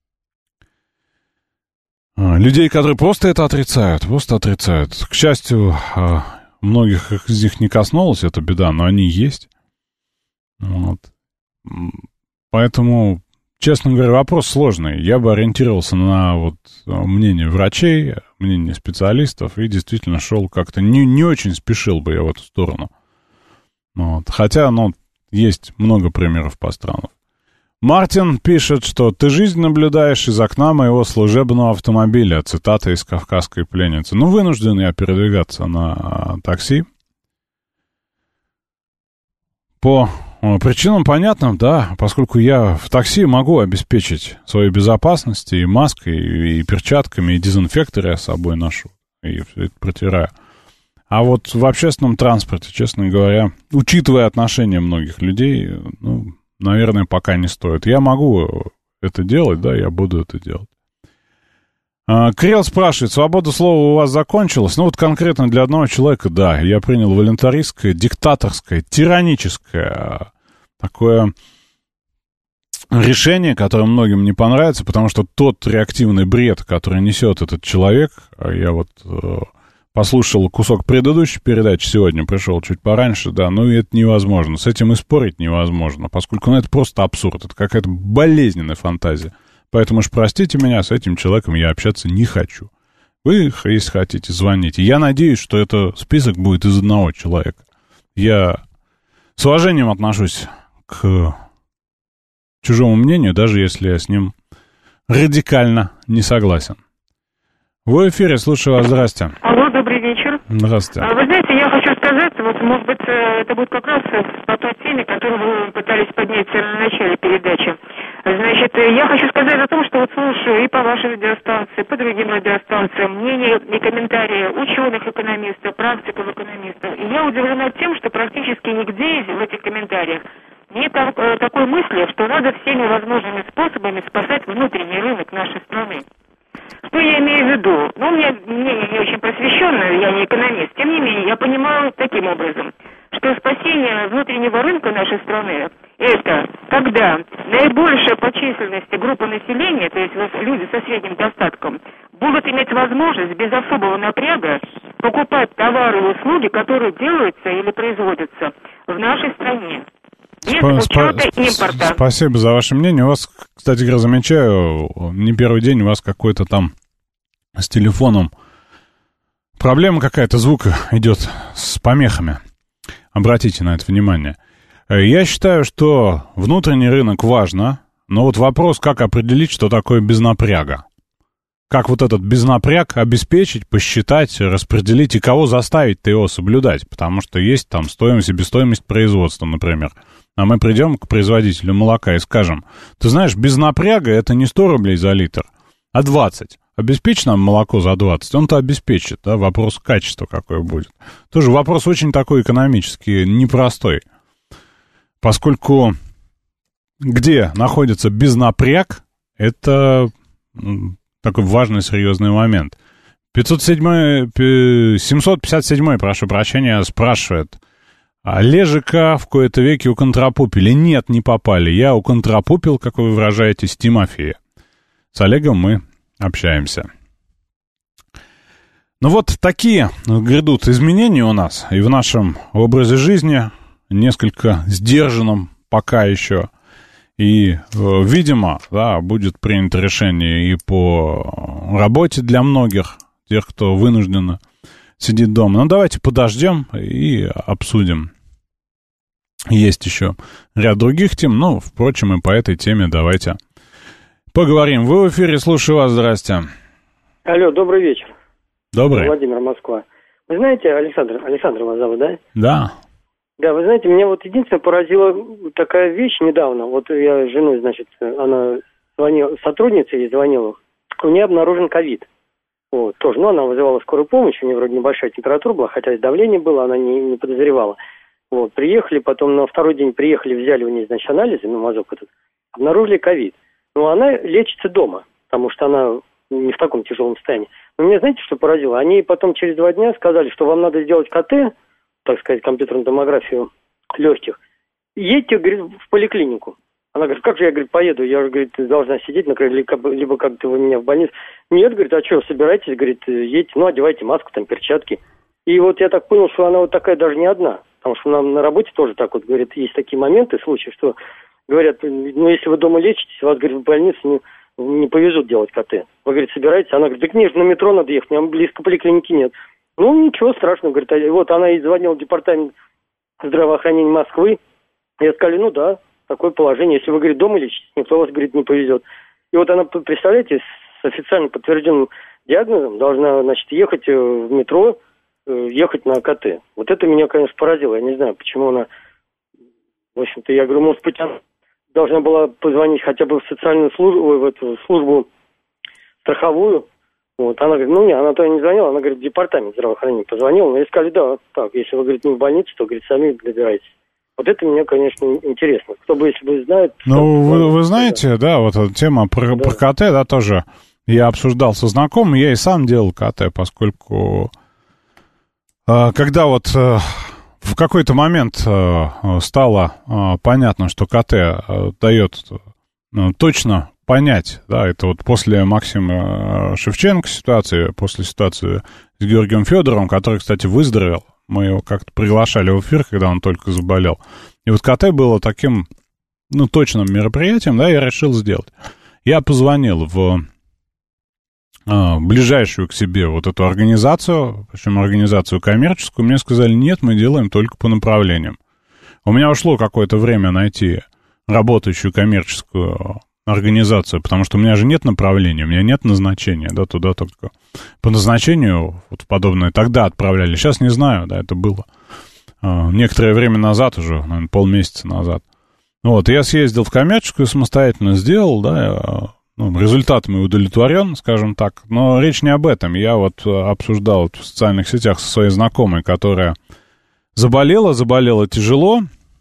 людей, которые просто это отрицают, просто отрицают. К счастью, многих из них не коснулась эта беда, но они есть. Вот. Поэтому, честно говоря, вопрос сложный. Я бы ориентировался на вот мнение врачей, мнение специалистов и действительно шел как-то, не, не очень спешил бы я в эту сторону. Вот. Хотя, ну, есть много примеров по странам. Мартин пишет, что ты жизнь наблюдаешь из окна моего служебного автомобиля. Цитата из «Кавказской пленницы». Ну, вынужден я передвигаться на такси. По причинам понятным, да, поскольку я в такси могу обеспечить свою безопасность и маской, и перчатками, и дезинфектор я с собой ношу, и все это протираю. А вот в общественном транспорте, честно говоря, учитывая отношение многих людей, ну, наверное, пока не стоит. Я могу это делать, да, я буду это делать. А, Крел спрашивает, свобода слова у вас закончилась? Ну, вот конкретно для одного человека, да, я принял волюнтаристское, диктаторское, тираническое такое решение, которое многим не понравится, потому что тот реактивный бред, который несет этот человек, я вот послушал кусок предыдущей передачи сегодня, пришел чуть пораньше, да, ну и это невозможно, с этим и спорить невозможно, поскольку, ну, это просто абсурд, это какая-то болезненная фантазия. Поэтому уж простите меня, с этим человеком я общаться не хочу. Вы, если хотите, звоните. Я надеюсь, что это список будет из одного человека. Я с уважением отношусь к чужому мнению, даже если я с ним радикально не согласен. Вы в эфире, слушаю вас, здрасте. Алло, добрый вечер. Здравствуйте. Вы знаете, я хочу сказать, вот, может быть, это будет как раз по той теме, которую вы пытались поднять в начале передачи. Значит, я хочу сказать о том, что вот слушаю и по вашей радиостанции, и по другим радиостанциям мнения и комментарии ученых-экономистов, практиков-экономистов. И я удивлена тем, что практически нигде в этих комментариях нет такой мысли, что надо всеми возможными способами спасать внутренний рынок нашей страны. Что я имею в виду? Ну, у меня мнение не очень просвещенное, я не экономист. Тем не менее, я понимаю таким образом, что спасение внутреннего рынка нашей страны – это когда наибольшая по численности группа населения, то есть люди со средним достатком, будут иметь возможность без особого напряга покупать товары и услуги, которые делаются или производятся в нашей стране. Без учета импорта. Спасибо за ваше мнение. У вас, кстати говоря, замечаю, не первый день у вас какой-то там с телефоном проблема какая-то, звук идет с помехами. Обратите на это внимание. Я считаю, что внутренний рынок важно, но вот вопрос, как определить, что такое без напряга. Как вот этот безнапряг обеспечить, посчитать, распределить и кого заставить-то его соблюдать. Потому что есть там стоимость и себестоимость производства, например. А мы придем к производителю молока и скажем, ты знаешь, без напряга это не сто рублей за литр, а двадцать. Обеспечь нам молоко за двадцать, он-то обеспечит, да, вопрос качества какой будет. Тоже вопрос очень такой экономический, непростой. Поскольку где находится безнапряг, это такой важный, серьезный момент. пятьсот седьмой, семьсот пятьдесят седьмой, прошу прощения, спрашивает, Олежика в кои-то веки уконтрапупили. Нет, не попали. Я уконтрапупил, как вы выражаетесь, Тимофея. С Олегом мы общаемся. Ну вот такие грядут изменения у нас и в нашем образе жизни, несколько сдержанном пока еще. И, видимо, да, будет принято решение и по работе для многих, тех, кто вынужденно сидит дома. Ну, давайте подождем и обсудим. Есть еще ряд других тем, но, впрочем, и по этой теме давайте Поговорим. Вы в эфире, слушаю вас, здрасте. Алло, добрый вечер. Добрый. Владимир, Москва. Вы знаете, Александр, Александр вас зовут, да? Да. Да, вы знаете, меня вот единственное поразила такая вещь недавно. Вот я с женой, значит, она звонила, сотрудница ей звонила, у нее обнаружен ковид. Вот, тоже, ну, она вызывала скорую помощь, у нее вроде небольшая температура была, хотя и давление было, она не, не подозревала. Вот, приехали, потом на второй день приехали, взяли у нее, значит, анализы, ну, мазок этот, обнаружили ковид. Но она лечится дома, потому что она не в таком тяжелом состоянии. Но меня, знаете, что поразило? Они потом через два дня сказали, что вам надо сделать КТ, так сказать, компьютерную томографию легких. Едьте, говорит, в поликлинику. Она говорит, как же я, говорит, поеду? Я, говорит, должна сидеть, либо как-то вы меня в больницу. Нет, говорит, а что, собирайтесь, говорит, едьте, ну, одевайте маску, там, перчатки. И вот я так понял, что она вот такая даже не одна. Потому что нам на работе тоже так вот, говорит, есть такие моменты, случаи, что говорят, ну, если вы дома лечитесь, вас, говорит, в больницу не, не повезут делать КТ. Вы, говорит, собираетесь? Она говорит, так нет, на метро надо ехать, у меня близко поликлиники нет. Ну, ничего страшного, говорит, вот она и звонила в департамент здравоохранения Москвы. Я сказали, ну да, такое положение. Если вы, говорит, дома лечитесь, никто вас, говорит, не повезет. И вот она, представляете, с официально подтвержденным диагнозом должна, значит, ехать в метро, ехать на КТ. Вот это меня, конечно, поразило. Я не знаю, почему она... В общем-то, я говорю, может быть, она должна была позвонить хотя бы в социальную службу, в эту службу страховую. Вот, она говорит, ну, не, она туда не звонила, она, говорит, в департамент здравоохранения позвонила. Но я сказали, да, так, если вы, говорит, не в больнице, то, говорит, сами добирайтесь. Вот это мне, конечно, интересно. Кто бы, если бы знает... Ну, вы, вы знаете, да, вот эта тема про, да. про КТ, да, тоже я обсуждал со знакомым, я и сам делал КТ, поскольку э, когда вот э, в какой-то момент э, стало э, понятно, что КТ э, дает э, точно понять, да, это вот после Максима Шевченко ситуации, после ситуации с Георгием Федоровым, который, кстати, выздоровел. Мы его как-то приглашали в эфир, когда он только заболел. И вот КТ было таким, ну, точным мероприятием, да, я решил сделать. Я позвонил в а, ближайшую к себе вот эту организацию, причем организацию коммерческую, мне сказали, нет, мы делаем только по направлениям. У меня ушло какое-то время найти работающую коммерческую организацию, потому что у меня же нет направления, у меня нет назначения, да, туда только по назначению вот подобное тогда отправляли, сейчас не знаю, да, это было а, некоторое время назад уже, наверное, полмесяца назад. Вот, я съездил в коммерческую, самостоятельно сделал, да, ну, результатами удовлетворен, скажем так, но речь не об этом, я вот обсуждал вот в социальных сетях со своей знакомой, которая заболела, заболела тяжело,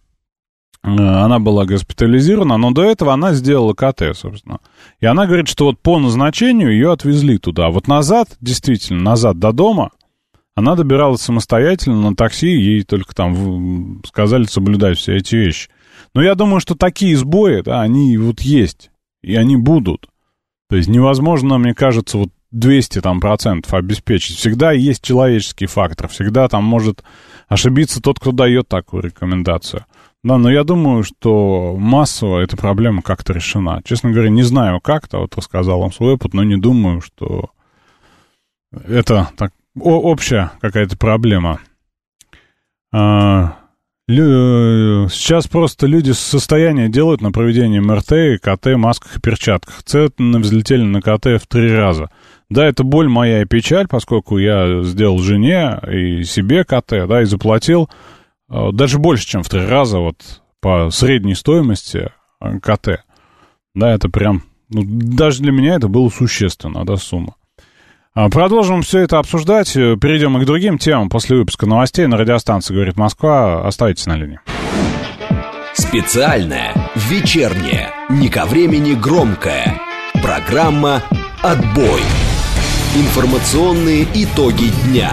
она была госпитализирована, но до этого она сделала КТ, собственно. И она говорит, что вот по назначению ее отвезли туда. Вот назад, действительно, назад до дома, она добиралась самостоятельно на такси, ей только там сказали соблюдать все эти вещи. Но я думаю, что такие сбои, да, они вот есть, и они будут. То есть невозможно, мне кажется, вот двести там процентов обеспечить. Всегда есть человеческий фактор, всегда там может ошибиться тот, кто дает такую рекомендацию. Да, но я думаю, что массово эта проблема как-то решена. Честно говоря, не знаю как-то, вот рассказал вам свой опыт, но не думаю, что это так, о, общая какая-то проблема. А, лю, сейчас просто люди состояние делают на проведение эм эр тэ, КТ, масках и перчатках. Цены взлетели на КТ в три раза. Да, это боль моя и печаль, поскольку я сделал жене и себе КТ, да, и заплатил даже больше, чем в три раза вот по средней стоимости КТ. Да, это прям, ну, даже для меня это было существенно, да, сумма. Продолжим все это обсуждать, перейдем и к другим темам после выпуска новостей на радиостанции «Говорит Москва». Оставайтесь на линии. Специальная, вечерняя, не ко времени громкая программа «Отбой». Информационные итоги дня.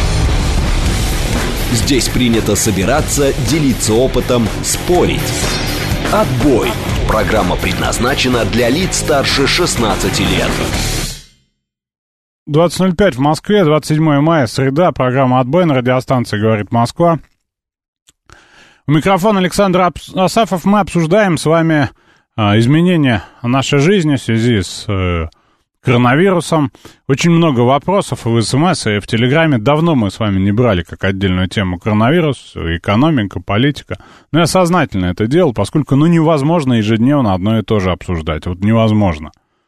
Здесь принято собираться, делиться опытом, спорить. «Отбой». Программа предназначена для лиц старше шестнадцати лет. двадцать ноль пять в Москве, двадцать седьмое мая, среда. Программа «Отбой» на радиостанции «Говорит Москва». У микрофона Александр Асафов. Мы обсуждаем с вами а, изменения нашей жизни в связи с... Э, коронавирусом. Очень много вопросов и в СМС, и в Телеграме. Давно мы с вами не брали как отдельную тему коронавирус, экономика, политика. Но я сознательно это делал, поскольку, ну, невозможно ежедневно одно и то же обсуждать. Вот невозможно.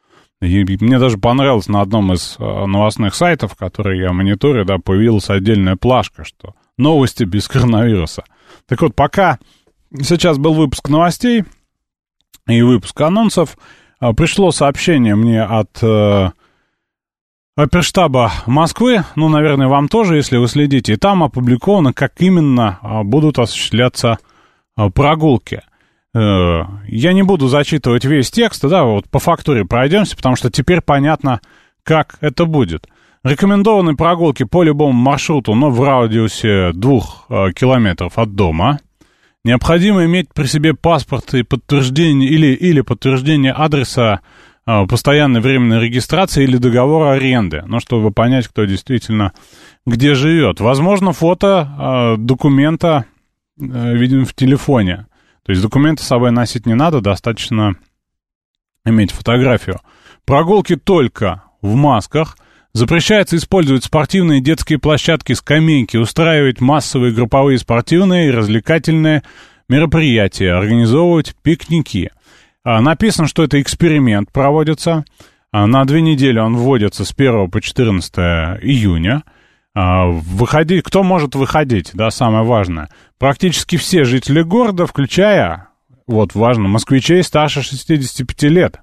И мне даже понравилось на одном из новостных сайтов, которые я мониторю, да, появилась отдельная плашка, что новости без коронавируса. Так вот, пока сейчас был выпуск новостей и выпуск анонсов, пришло сообщение мне от э, оперштаба Москвы, ну, наверное, вам тоже, если вы следите, и там опубликовано, как именно будут осуществляться прогулки. Я не буду зачитывать весь текст, да, вот по фактуре пройдемся, потому что теперь понятно, как это будет. Рекомендованы прогулки по любому маршруту, но в радиусе двух километров от дома. Необходимо иметь при себе паспорт и подтверждение или, или подтверждение адреса постоянной временной регистрации или договора аренды, ну, чтобы понять, кто действительно где живет. Возможно, фото документа виден в телефоне. То есть документы с собой носить не надо, достаточно иметь фотографию. Прогулки только в масках. Запрещается использовать спортивные детские площадки, скамейки, устраивать массовые групповые спортивные и развлекательные мероприятия, организовывать пикники. Написано, что это эксперимент проводится. На две недели он вводится с первого по четырнадцатое июня. Выходить, кто может выходить, да, самое важное. Практически все жители города, включая, вот важно, москвичей старше шестидесяти пяти лет.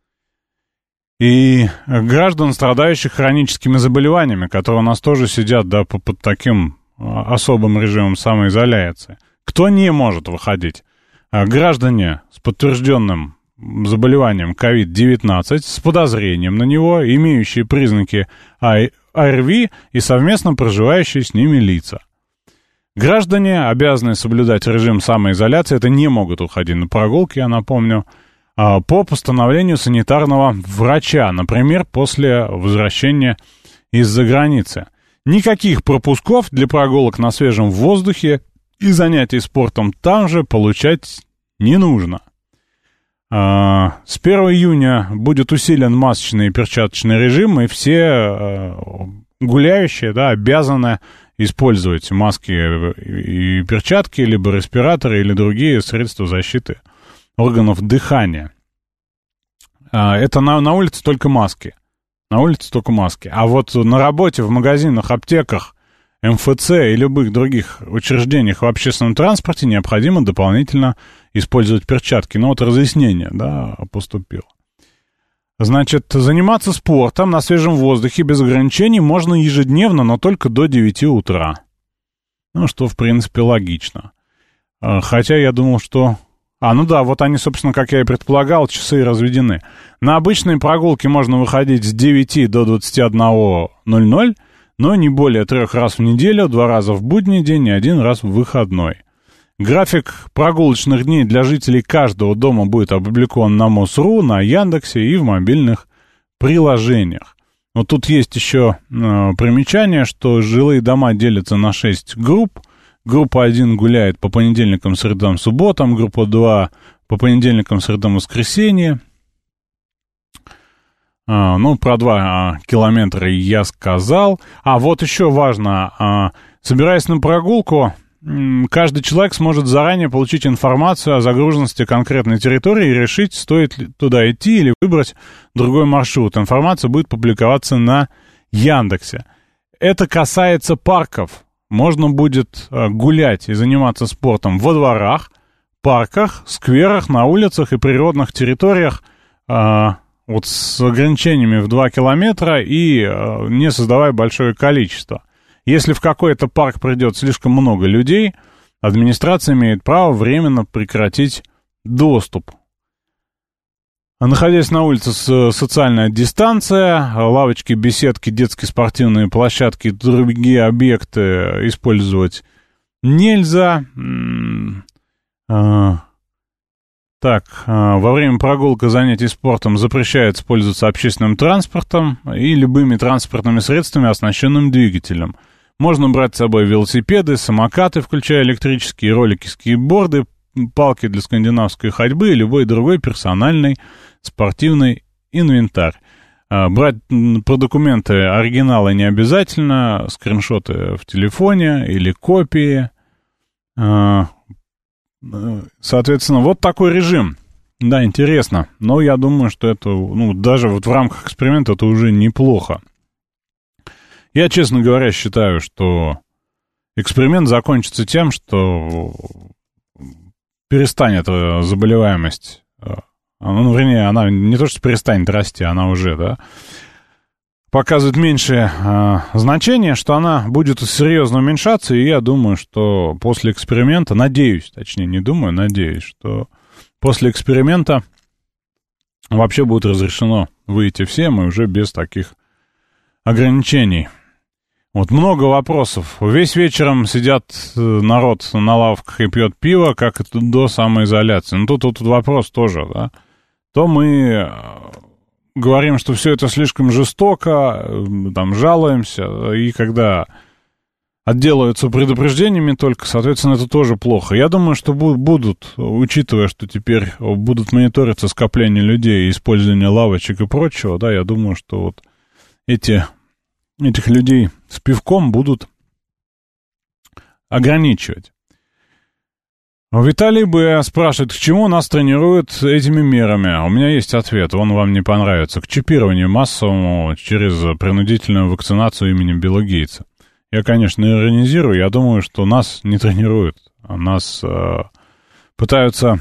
И граждан, страдающих хроническими заболеваниями, которые у нас тоже сидят, да, под, под таким особым режимом самоизоляции. Кто не может выходить? Граждане с подтвержденным заболеванием ковид девятнадцать, с подозрением на него, имеющие признаки ОРВИ и совместно проживающие с ними лица. Граждане, обязанные соблюдать режим самоизоляции, это не могут уходить на прогулки, я напомню, по постановлению санитарного врача, например, после возвращения из-за границы. Никаких пропусков для прогулок на свежем воздухе и занятий спортом там же получать не нужно. С первого июня будет усилен масочный и перчаточный режим, и все гуляющие, да, обязаны использовать маски и перчатки, либо респираторы, или другие средства защиты органов дыхания. Это на, на улице только маски. На улице только маски. А вот на работе, в магазинах, аптеках, эм эф цэ и любых других учреждениях в общественном транспорте необходимо дополнительно использовать перчатки. Ну вот разъяснение, да, поступило. Значит, заниматься спортом на свежем воздухе без ограничений можно ежедневно, но только до девяти утра. Ну, что, в принципе, логично. Хотя я думал, что... А, ну да, вот они, собственно, как я и предполагал, часы разведены. На обычные прогулки можно выходить с девяти до двадцати одного ноль-ноль, но не более трех раз в неделю, два раза в будний день и один раз в выходной. График прогулочных дней для жителей каждого дома будет опубликован на МОСРУ, на Яндексе и в мобильных приложениях. Вот тут есть еще э, примечание, что жилые дома делятся на шесть групп. Группа один гуляет по понедельникам, средам, субботам. Группа два по понедельникам, средам, воскресенье. А, ну, про два а, километра я сказал. А вот еще важно. А, собираясь на прогулку, каждый человек сможет заранее получить информацию о загруженности конкретной территории и решить, стоит ли туда идти или выбрать другой маршрут. Информация будет публиковаться на Яндексе. Это касается парков. Можно будет гулять и заниматься спортом во дворах, парках, скверах, на улицах и природных территориях э, вот с ограничениями в два километра и э, не создавая большое количество. Если в какой-то парк придет слишком много людей, администрация имеет право временно прекратить доступ. Находясь на улице, социальная дистанция, лавочки, беседки, детские спортивные площадки и другие объекты использовать нельзя. Так, во время прогулки, занятий спортом запрещается пользоваться общественным транспортом и любыми транспортными средствами, оснащенными двигателем. Можно брать с собой велосипеды, самокаты, включая электрические, ролики, скейтборды, палки для скандинавской ходьбы и любой другой персональный спортивный инвентарь. Брать про документы оригиналы не обязательно, скриншоты в телефоне или копии. Соответственно, вот такой режим. Да, интересно. Но я думаю, что это, ну, даже вот в рамках эксперимента это уже неплохо. Я, честно говоря, считаю, что эксперимент закончится тем, что перестанет заболеваемость. Ну, вернее, она не то, что перестанет расти, она уже, да, показывает меньшее э, значение, что она будет серьезно уменьшаться, и я думаю, что после эксперимента, надеюсь, точнее, не думаю, надеюсь, что после эксперимента вообще будет разрешено выйти всем и уже без таких ограничений. Вот много вопросов. Весь вечером сидят народ на лавках и пьет пиво, как это до самоизоляции. Ну, тут, тут вопрос тоже, да. То мы говорим, что все это слишком жестоко, там, жалуемся, и когда отделаются предупреждениями только, соответственно, это тоже плохо. Я думаю, что будут, учитывая, что теперь будут мониториться скопления людей, использование лавочек и прочего, да, я думаю, что вот эти, этих людей с пивком будут ограничивать. Виталий Б. спрашивает, к чему нас тренируют этими мерами? У меня есть ответ, он вам не понравится. К чипированию массовому через принудительную вакцинацию именем Билла Гейтса. Я, конечно, иронизирую, я думаю, что нас не тренируют. Нас э, пытаются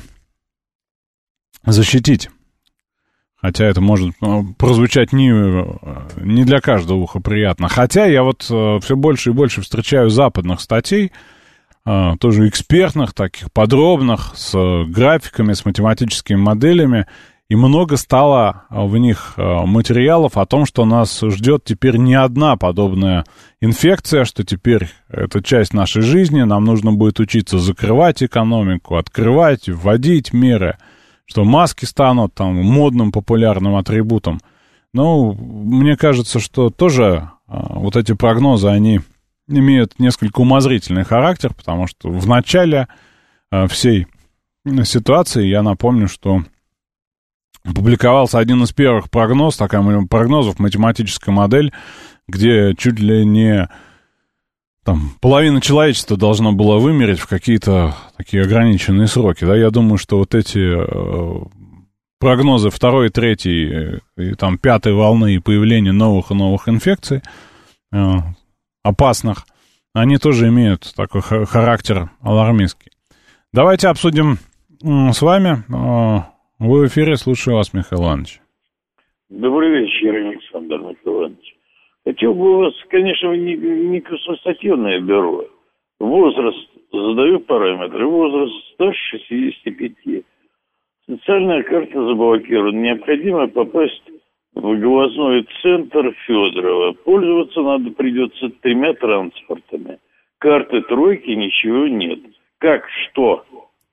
защитить. Хотя это может прозвучать не, не для каждого уха приятно. Хотя я вот э, все больше и больше встречаю западных статей, тоже экспертных, таких подробных, с графиками, с математическими моделями, и много стало в них материалов о том, что нас ждет теперь не одна подобная инфекция, что теперь это часть нашей жизни, нам нужно будет учиться закрывать экономику, открывать, вводить меры, что маски станут там модным, популярным атрибутом. Ну, мне кажется, что тоже вот эти прогнозы, они имеют несколько умозрительный характер, потому что в начале э, всей ситуации, я напомню, что публиковался один из первых прогнозов, такая прогнозов, математическая модель, где чуть ли не там, половина человечества должно было вымереть в какие-то такие ограниченные сроки. Да? Я думаю, что вот эти э, прогнозы второй, третьей и там пятой волны и появления новых и новых инфекций э, опасных, они тоже имеют такой характер алармистский. Давайте обсудим с вами. Вы в эфире, слушаю вас, Михаил Иванович. Добрый вечер, Александр Николаевич. Хотел бы у вас, конечно, не, не консультативное бюро. Возраст, задаю параметры, возраст сто шестьдесят пять. Социальная карта заблокирована. Необходимо попасть в глазной центр Федорова. Пользоваться надо придется тремя транспортами. Карты тройки, ничего нет. Как, что?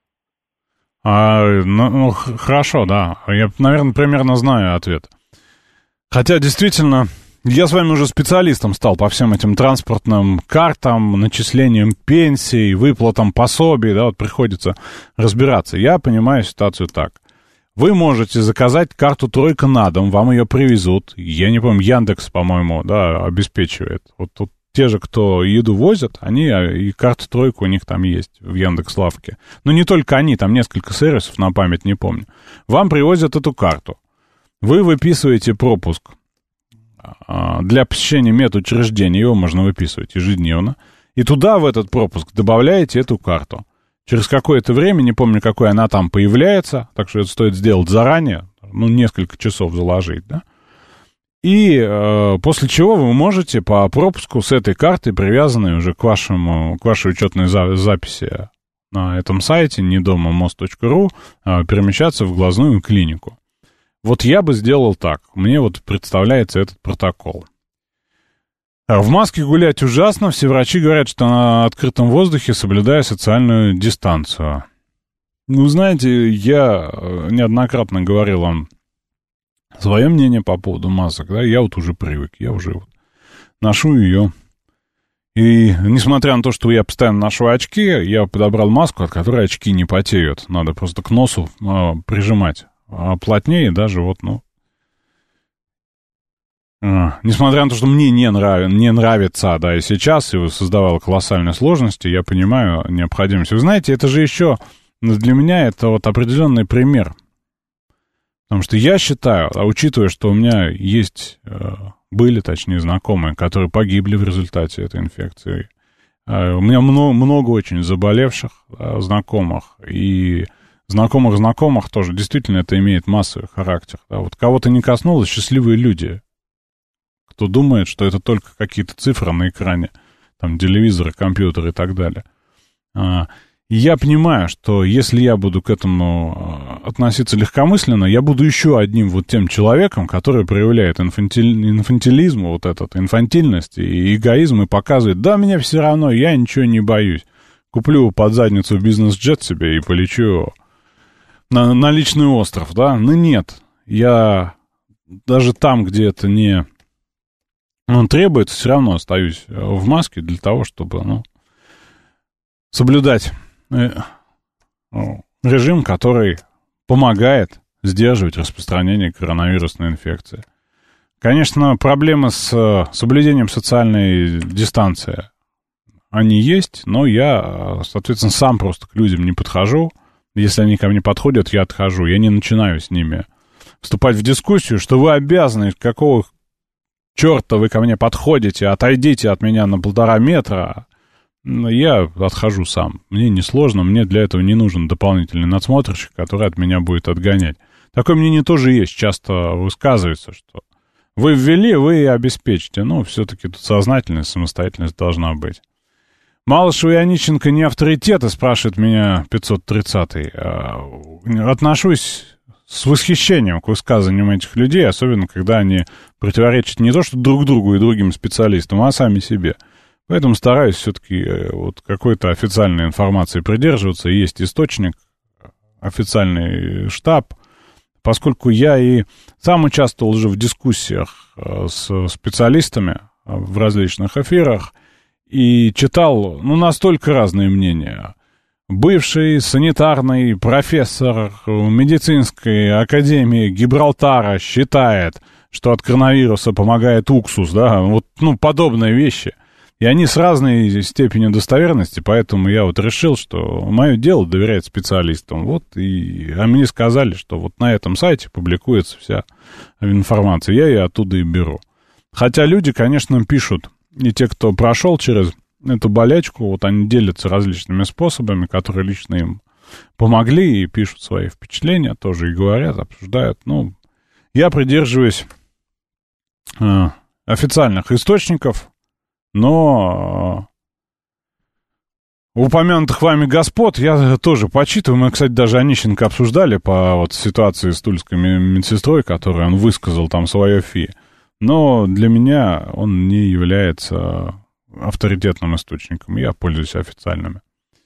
А, ну, ну, хорошо, да. Я, наверное, примерно знаю ответ. Хотя, действительно, я с вами уже специалистом стал по всем этим транспортным картам, начислениям пенсий, выплатам пособий, да, вот приходится разбираться. Я понимаю ситуацию так. Вы можете заказать карту «Тройка» на дом, вам ее привезут. Я не помню, Яндекс, по-моему, да, обеспечивает. Вот тут те же, кто еду возят, они, и карту «Тройку» у них там есть в Яндекс.Лавке. Но не только они, там несколько сервисов, на память не помню. Вам привозят эту карту. Вы выписываете пропуск для посещения медучреждения, его можно выписывать ежедневно. И туда, в этот пропуск, добавляете эту карту. Через какое-то время, не помню, какое она там появляется, так что это стоит сделать заранее, ну, несколько часов заложить, да. И э, после чего вы можете по пропуску с этой картой, привязанной уже к, вашему, к вашей учетной за- записи на этом сайте недомамост точка ру, э, перемещаться в глазную клинику. Вот я бы сделал так. Мне вот представляется этот протокол. В маске гулять ужасно. Все врачи говорят, что на открытом воздухе, соблюдая социальную дистанцию. Ну, знаете, я неоднократно говорил вам свое мнение по поводу масок. Да? Я вот уже привык. Я уже вот ношу ее. И несмотря на то, что я постоянно ношу очки, я подобрал маску, от которой очки не потеют. Надо просто к носу а, прижимать. А плотнее даже вот, ну... А, несмотря на то, что мне не, нрав... не нравится, да, и сейчас, и создавало колоссальные сложности, я понимаю необходимость. Вы знаете, это же еще для меня это вот определенный пример Потому что я считаю, а учитывая, что у меня есть, были, точнее, знакомые, которые погибли в результате этой инфекции, у меня много, много очень заболевших знакомых, и знакомых-знакомых тоже, действительно, это имеет массовый характер. Да? Вот кого-то не коснулось, счастливые люди, кто думает, что это только какие-то цифры на экране, там, телевизоры, компьютеры и так далее. И я понимаю, что если я буду к этому относиться легкомысленно, я буду еще одним вот тем человеком, который проявляет инфантиль... инфантилизм, вот этот, инфантильность и эгоизм, и показывает, да, мне все равно, я ничего не боюсь. Куплю под задницу бизнес-джет себе и полечу на, на личный остров, да? Ну, нет. Я даже там, где это не ну, требуется, все равно остаюсь в маске для того, чтобы, ну, соблюдать режим, который помогает сдерживать распространение коронавирусной инфекции. Конечно, проблемы с соблюдением социальной дистанции, они есть, но я, соответственно, сам просто к людям не подхожу. Если они ко мне подходят, я отхожу. Я не начинаю с ними вступать в дискуссию, что вы обязаны, какого черта вы ко мне подходите, отойдите от меня на полтора метра. Я отхожу сам. Мне несложно, мне для этого не нужен дополнительный надсмотрщик, который от меня будет отгонять. Такое мнение тоже есть, часто высказывается, что вы ввели, вы и обеспечите. Ну, все-таки тут сознательность, самостоятельность должна быть. Малышева и Онищенко не авторитеты, спрашивает меня пятьсот тридцатый. Отношусь с восхищением к высказываниям этих людей, особенно когда они противоречат не то что друг другу и другим специалистам, а сами себе. Поэтому стараюсь все-таки вот какой-то официальной информации придерживаться. Есть источник, официальный штаб. Поскольку я и сам участвовал уже в дискуссиях с специалистами в различных эфирах и читал, ну, настолько разные мнения. Бывший санитарный профессор медицинской академии Гибралтара считает, что от коронавируса помогает уксус, да, вот, ну, подобные вещи. И они с разной степенью достоверности, поэтому я вот решил, что мое дело доверять специалистам. Вот, и а мне сказали, что вот на этом сайте публикуется вся информация. Я ее оттуда и беру. Хотя люди, конечно, пишут, и те, кто прошел через эту болячку, вот они делятся различными способами, которые лично им помогли, и пишут свои впечатления, тоже и говорят, обсуждают. Ну, я придерживаюсь э, официальных источников, но упомянутых вами господ я тоже почитываю. Мы, кстати, даже Онищенко обсуждали по вот ситуации с тульской медсестрой, которой он высказал там свое фи. Но для меня он не является авторитетным источником. Я пользуюсь официальными.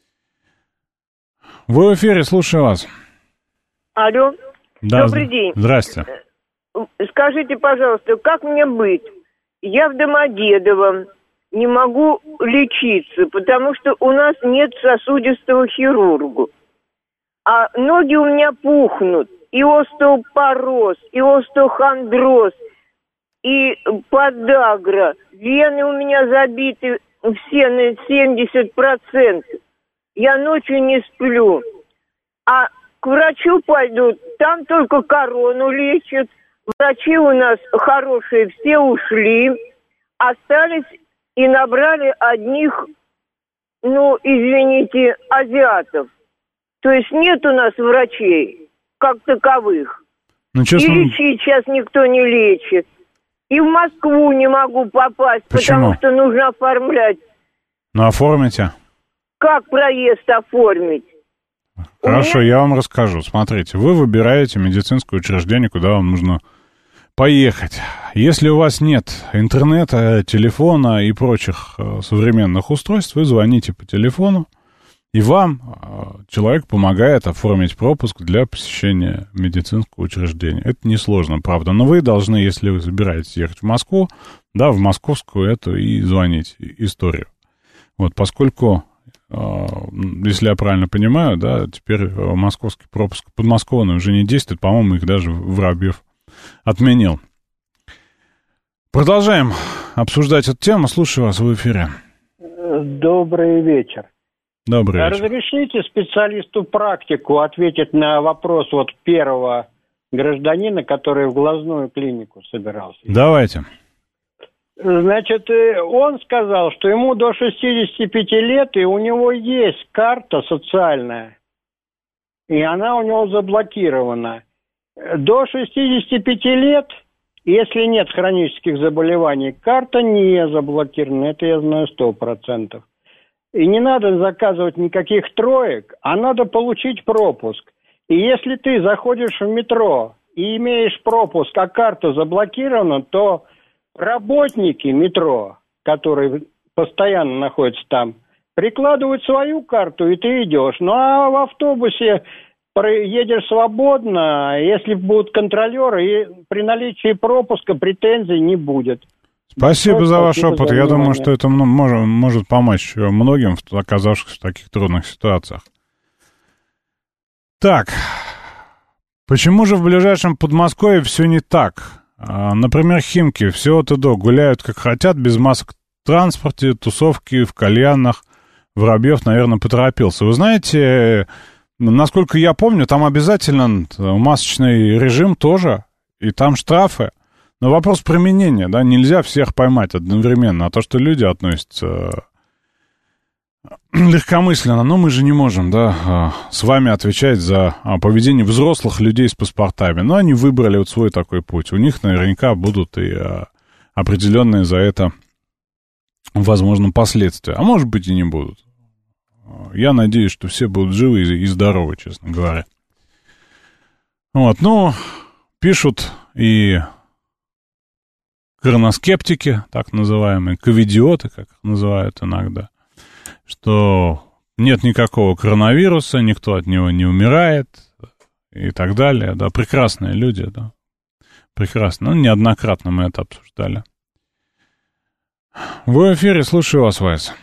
Вы в эфире, слушаю вас. Алло. Да, добрый день. Здрасте. Скажите, пожалуйста, как мне быть? Я в Домодедово. Не могу лечиться, потому что у нас нет сосудистого хирурга. А ноги у меня пухнут. И остеопороз, и остеохондроз, и подагра. Вены у меня забиты все на семьдесят процентов. Я ночью не сплю. А к врачу пойдут, там только корону лечат. Врачи у нас хорошие, все ушли. Остались и набрали одних, ну, извините, азиатов. То есть нет у нас врачей, как таковых. Ну, честно... И лечить сейчас никто не лечит. И в Москву не могу попасть, Почему? Потому что нужно оформлять. Ну, оформите. Как проезд оформить? Хорошо, меня... я вам расскажу. Смотрите, вы выбираете медицинское учреждение, куда вам нужно поехать. Если у вас нет интернета, телефона и прочих современных устройств, вы звоните по телефону, и вам человек помогает оформить пропуск для посещения медицинского учреждения. Это несложно, правда. Но вы должны, если вы собираетесь ехать в Москву, да, в московскую эту и звонить историю. Вот, поскольку, если я правильно понимаю, да, теперь московский пропуск подмосковный уже не действует, по-моему, их даже Воробьев отменил. Продолжаем обсуждать эту тему. Слушаю вас в эфире. Добрый вечер. Добрый вечер. Разрешите специалисту-практику ответить на вопрос вот первого гражданина, который в глазную клинику собирался. Давайте. Значит, он сказал, что ему до шестидесяти пяти лет, и у него есть карта социальная, и она у него заблокирована. До шестидесяти пяти лет, если нет хронических заболеваний, карта не заблокирована, это я знаю сто процентов. И не надо заказывать никаких троек, а надо получить пропуск. И если ты заходишь в метро и имеешь пропуск, а карта заблокирована, то работники метро, которые постоянно находятся там, прикладывают свою карту, и ты идешь. Ну, а в автобусе едешь свободно, если будут контролеры, и при наличии пропуска претензий не будет. Спасибо ну, за ваш спасибо опыт. за Я внимание. думаю, что это ну, может, может помочь многим, оказавшихся в таких трудных ситуациях. Так, почему же в ближайшем Подмосковье все не так? Например, Химки все от и до гуляют как хотят, без масок в транспорте, тусовки в кальянах. Воробьев, наверное, поторопился. Вы знаете, насколько я помню, там обязательно масочный режим тоже, и там штрафы. Но вопрос применения, да, нельзя всех поймать одновременно. А то, что люди относятся легкомысленно, но мы же не можем, да, с вами отвечать за поведение взрослых людей с паспортами. Но они выбрали вот свой такой путь. У них наверняка будут и определенные за это, возможно, последствия. А может быть и не будут. Я надеюсь, что все будут живы и здоровы, честно говоря. Вот, ну, пишут и коронаскептики, так называемые, ковидиоты, как их называют иногда, что нет никакого коронавируса, никто от него не умирает и так далее. Да, прекрасные люди, да, прекрасно. Ну, неоднократно мы это обсуждали. Вы в эфире, слушаю вас, Вайс.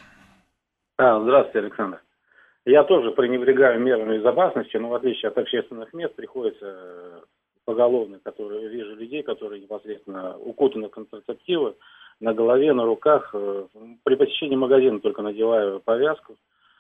А, здравствуйте, Александр. Я тоже пренебрегаю мерами безопасности, но в отличие от общественных мест приходится поголовно, которые вижу людей, которые непосредственно укутаны в контрацептивы, на голове, на руках. При посещении магазина только надеваю повязку,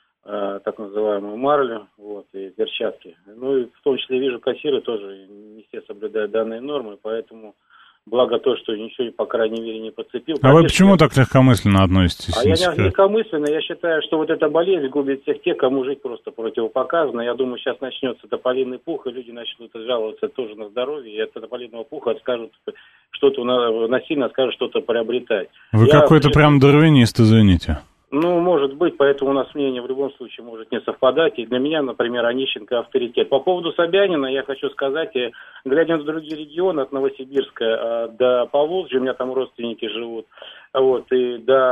так называемую марлю, вот, и перчатки. Ну и в том числе вижу кассиры тоже не все соблюдают данные нормы, поэтому благо то, что ничего, по крайней мере, не подцепил. А вы почему так легкомысленно относитесь? А я не легкомысленно, я считаю, что вот эта болезнь губит всех тех, кому жить просто противопоказано. Я думаю, сейчас начнется тополиный пух, и люди начнут жаловаться тоже на здоровье, и от тополиного пуха скажут что-то насильно, скажут что-то приобретать. Вы я, какой-то прям дарвинист, извините. Ну, может быть, поэтому у нас мнение в любом случае может не совпадать. И для меня, например, Онищенко авторитет. По поводу Собянина я хочу сказать, глядя на другие регионы, от Новосибирска до Поволжья, у меня там родственники живут, вот, и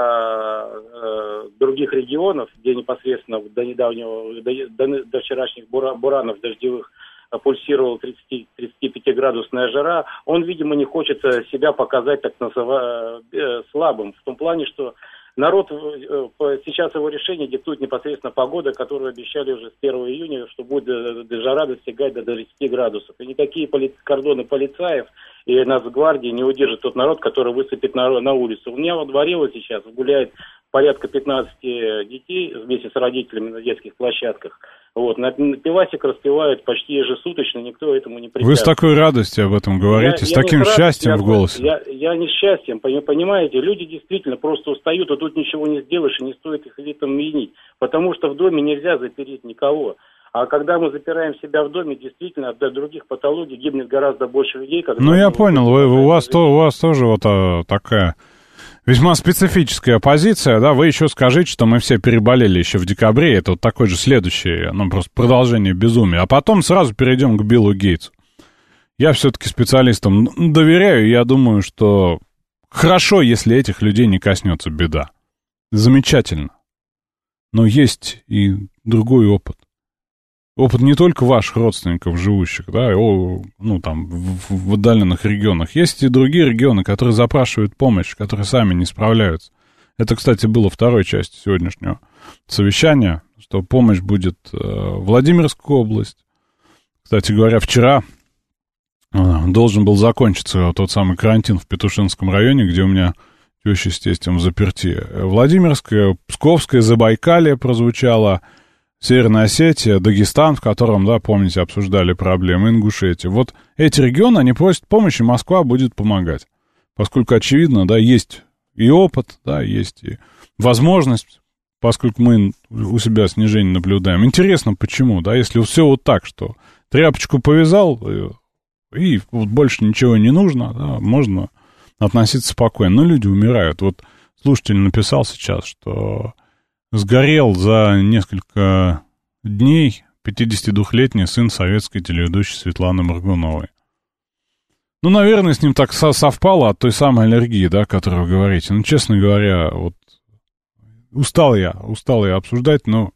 до э, других регионов, где непосредственно до недавнего, до, до, до вчерашних бура, буранов дождевых пульсировала тридцатипятиградусная жара, он, видимо, не хочет себя показать так называемым э, слабым, в том плане, что народ, сейчас его решение диктует непосредственно погода, которую обещали уже с первого июня, что будет жара достигать до тридцати градусов. И никакие поли- кордоны полицаев и Нацгвардии не удержат тот народ, который высыпет на, на улицу. У меня во дворе вот сейчас гуляет порядка пятнадцати детей вместе с родителями на детских площадках. Вот, на пивасик распевают почти ежесуточно, никто этому не препятствует. Вы с такой радостью об этом говорите, я, с я таким счастьем я, в голосе. Я, я не с счастьем, понимаете, люди действительно просто устают, а тут ничего не сделаешь, и не стоит их элитам винить, потому что в доме нельзя запереть никого. А когда мы запираем себя в доме, действительно, от других патологий гибнет гораздо больше людей. Ну, я понял, вы, у, вас то, у вас тоже вот а, такая весьма специфическая позиция, да, вы еще скажите, что мы все переболели еще в декабре, это вот такое же следующее, ну, просто продолжение безумия, а потом сразу перейдем к Биллу Гейтсу. Я все-таки специалистам доверяю, и я думаю, что хорошо, если этих людей не коснется беда. Замечательно. Но есть и другой опыт. Опыт не только ваших родственников, живущих, да, о, ну, там, в, в отдаленных регионах. Есть и другие регионы, которые запрашивают помощь, которые сами не справляются. Это, кстати, было второй частью сегодняшнего совещания, что помощь будет э, Владимирская область. Кстати говоря, вчера э, должен был закончиться тот самый карантин в Петушинском районе, где у меня теща с тестем в заперти. Владимирская, Псковская, Забайкалье прозвучало, Северная Осетия, Дагестан, в котором, да, помните, обсуждали проблемы, Ингушетия. Вот эти регионы, они просят помощи, Москва будет помогать. Поскольку, очевидно, да, есть и опыт, да, есть и возможность, поскольку мы у себя снижение наблюдаем. Интересно, почему, да, если все вот так, что тряпочку повязал, и вот больше ничего не нужно, да, можно относиться спокойно. Но люди умирают. Вот слушатель написал сейчас, что сгорел за несколько дней пятидесятидвухлетний сын советской телеведущей Светланы Моргуновой. Ну, наверное, с ним так со- совпало от той самой аллергии, да, о которой вы говорите. Ну, честно говоря, вот устал я, устал я обсуждать, но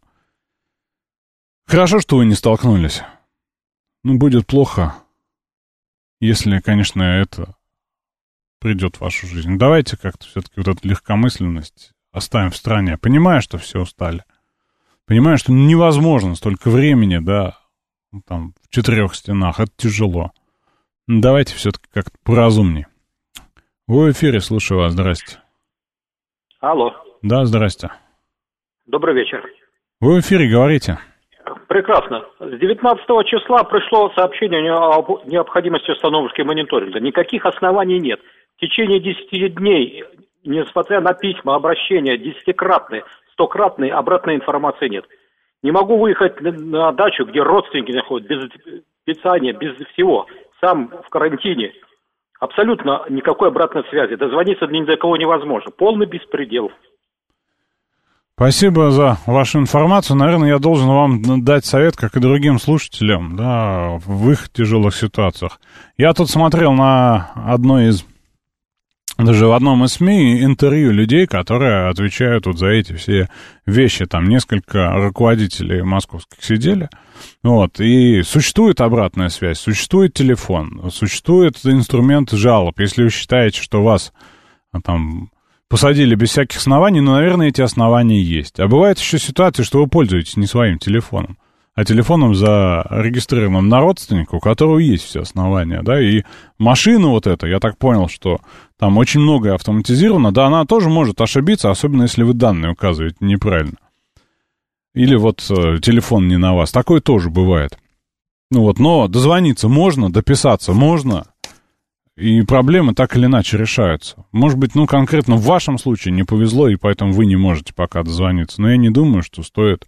хорошо, что вы не столкнулись. Ну, будет плохо, если, конечно, это придет в вашу жизнь. Давайте как-то все-таки вот эту легкомысленность оставим в стороне. Понимаю, что все устали. Понимаю, что невозможно столько времени, да, там, в четырех стенах. Это тяжело. Давайте все-таки как-то поразумней. Вы в эфире, слушаю вас. Здрасте. Алло. Да, здрасте. Добрый вечер. Вы в эфире, говорите. Прекрасно. С девятнадцатого числа пришло сообщение об необходимости установки мониторинга. Никаких оснований нет. В течение десяти дней, несмотря на письма, обращения, десятикратные, стократные, обратной информации нет. Не могу выехать на, на дачу, где родственники находят, без питания, без всего. Сам в карантине. Абсолютно никакой обратной связи. Дозвониться ни до кого невозможно. Полный беспредел. Спасибо за вашу информацию. Наверное, я должен вам дать совет, как и другим слушателям, да, в их тяжелых ситуациях. Я тут смотрел на одной из, даже в одном из СМИ интервью людей, которые отвечают вот за эти все вещи. Там несколько руководителей московских сидели. Вот, и существует обратная связь, существует телефон, существует инструмент жалоб. Если вы считаете, что вас там посадили без всяких оснований, но, наверное, эти основания есть. А бывает еще ситуация, что вы пользуетесь не своим телефоном, а телефоном зарегистрированным на родственника, у которого есть все основания, да, и машина вот эта, я так понял, что там очень многое автоматизировано, да, она тоже может ошибиться, особенно если вы данные указываете неправильно. Или вот э, телефон не на вас. Такое тоже бывает. Ну вот, но дозвониться можно, дописаться можно, и проблемы так или иначе решаются. Может быть, ну, конкретно в вашем случае не повезло, и поэтому вы не можете пока дозвониться. Но я не думаю, что стоит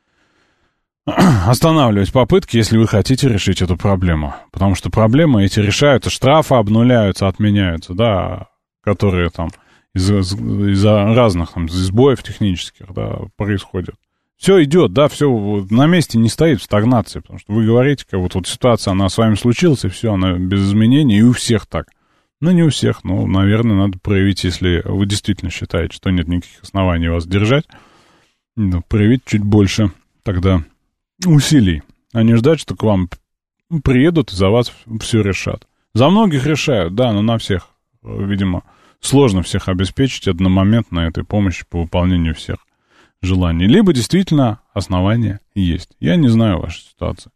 останавливать попытки, если вы хотите решить эту проблему. Потому что проблемы эти решаются, штрафы обнуляются, отменяются, да, которые там из-за, из-за разных там сбоев технических, да, происходят. Все идет, да, все на месте не стоит в стагнации, потому что вы говорите, как вот, вот ситуация, она с вами случилась, и все, она без изменений, и у всех так. Ну, не у всех, но, наверное, надо проявить, если вы действительно считаете, что нет никаких оснований вас держать, ну, проявить чуть больше тогда усилий, а не ждать, что к вам приедут и за вас все решат. За многих решают, да, но на всех, видимо, сложно всех обеспечить одномоментно этой помощи по выполнению всех желаний. Либо действительно основания есть. Я не знаю вашей ситуации.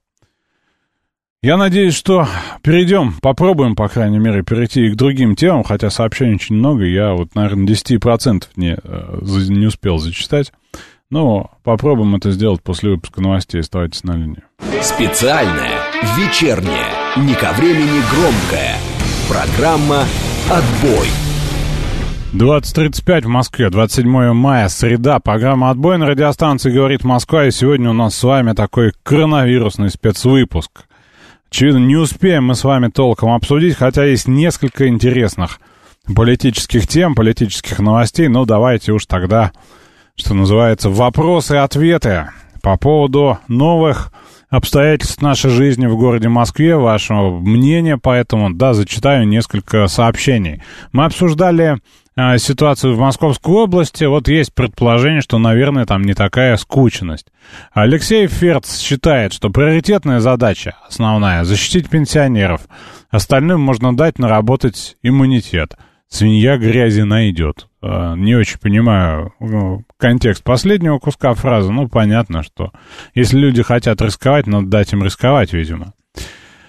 Я надеюсь, что перейдем, попробуем, по крайней мере, перейти и к другим темам, хотя сообщений очень много, я вот, наверное, десять процентов не, не успел зачитать. Но попробуем это сделать после выпуска новостей. Оставайтесь на линии. Специальная, вечерняя, не ко времени громкая. Программа «Отбой». двадцать тридцать пять в Москве, двадцать седьмое мая, среда. Программа «Отбой» на радиостанции «Говорит Москва». И сегодня у нас с вами такой коронавирусный спецвыпуск. Очевидно, не успеем мы с вами толком обсудить, хотя есть несколько интересных политических тем, политических новостей. Но давайте уж тогда, что называется, вопросы и ответы по поводу новых обстоятельств нашей жизни в городе Москве, вашего мнения, поэтому, да, зачитаю несколько сообщений. Мы обсуждали э, ситуацию в Московской области, вот есть предположение, что, наверное, там не такая скучность. Алексей Ферц считает, что приоритетная задача основная — защитить пенсионеров, остальным можно дать наработать иммунитет. Свинья грязи найдет. Не очень понимаю контекст последнего куска фразы. Ну, понятно, что если люди хотят рисковать, надо дать им рисковать, видимо.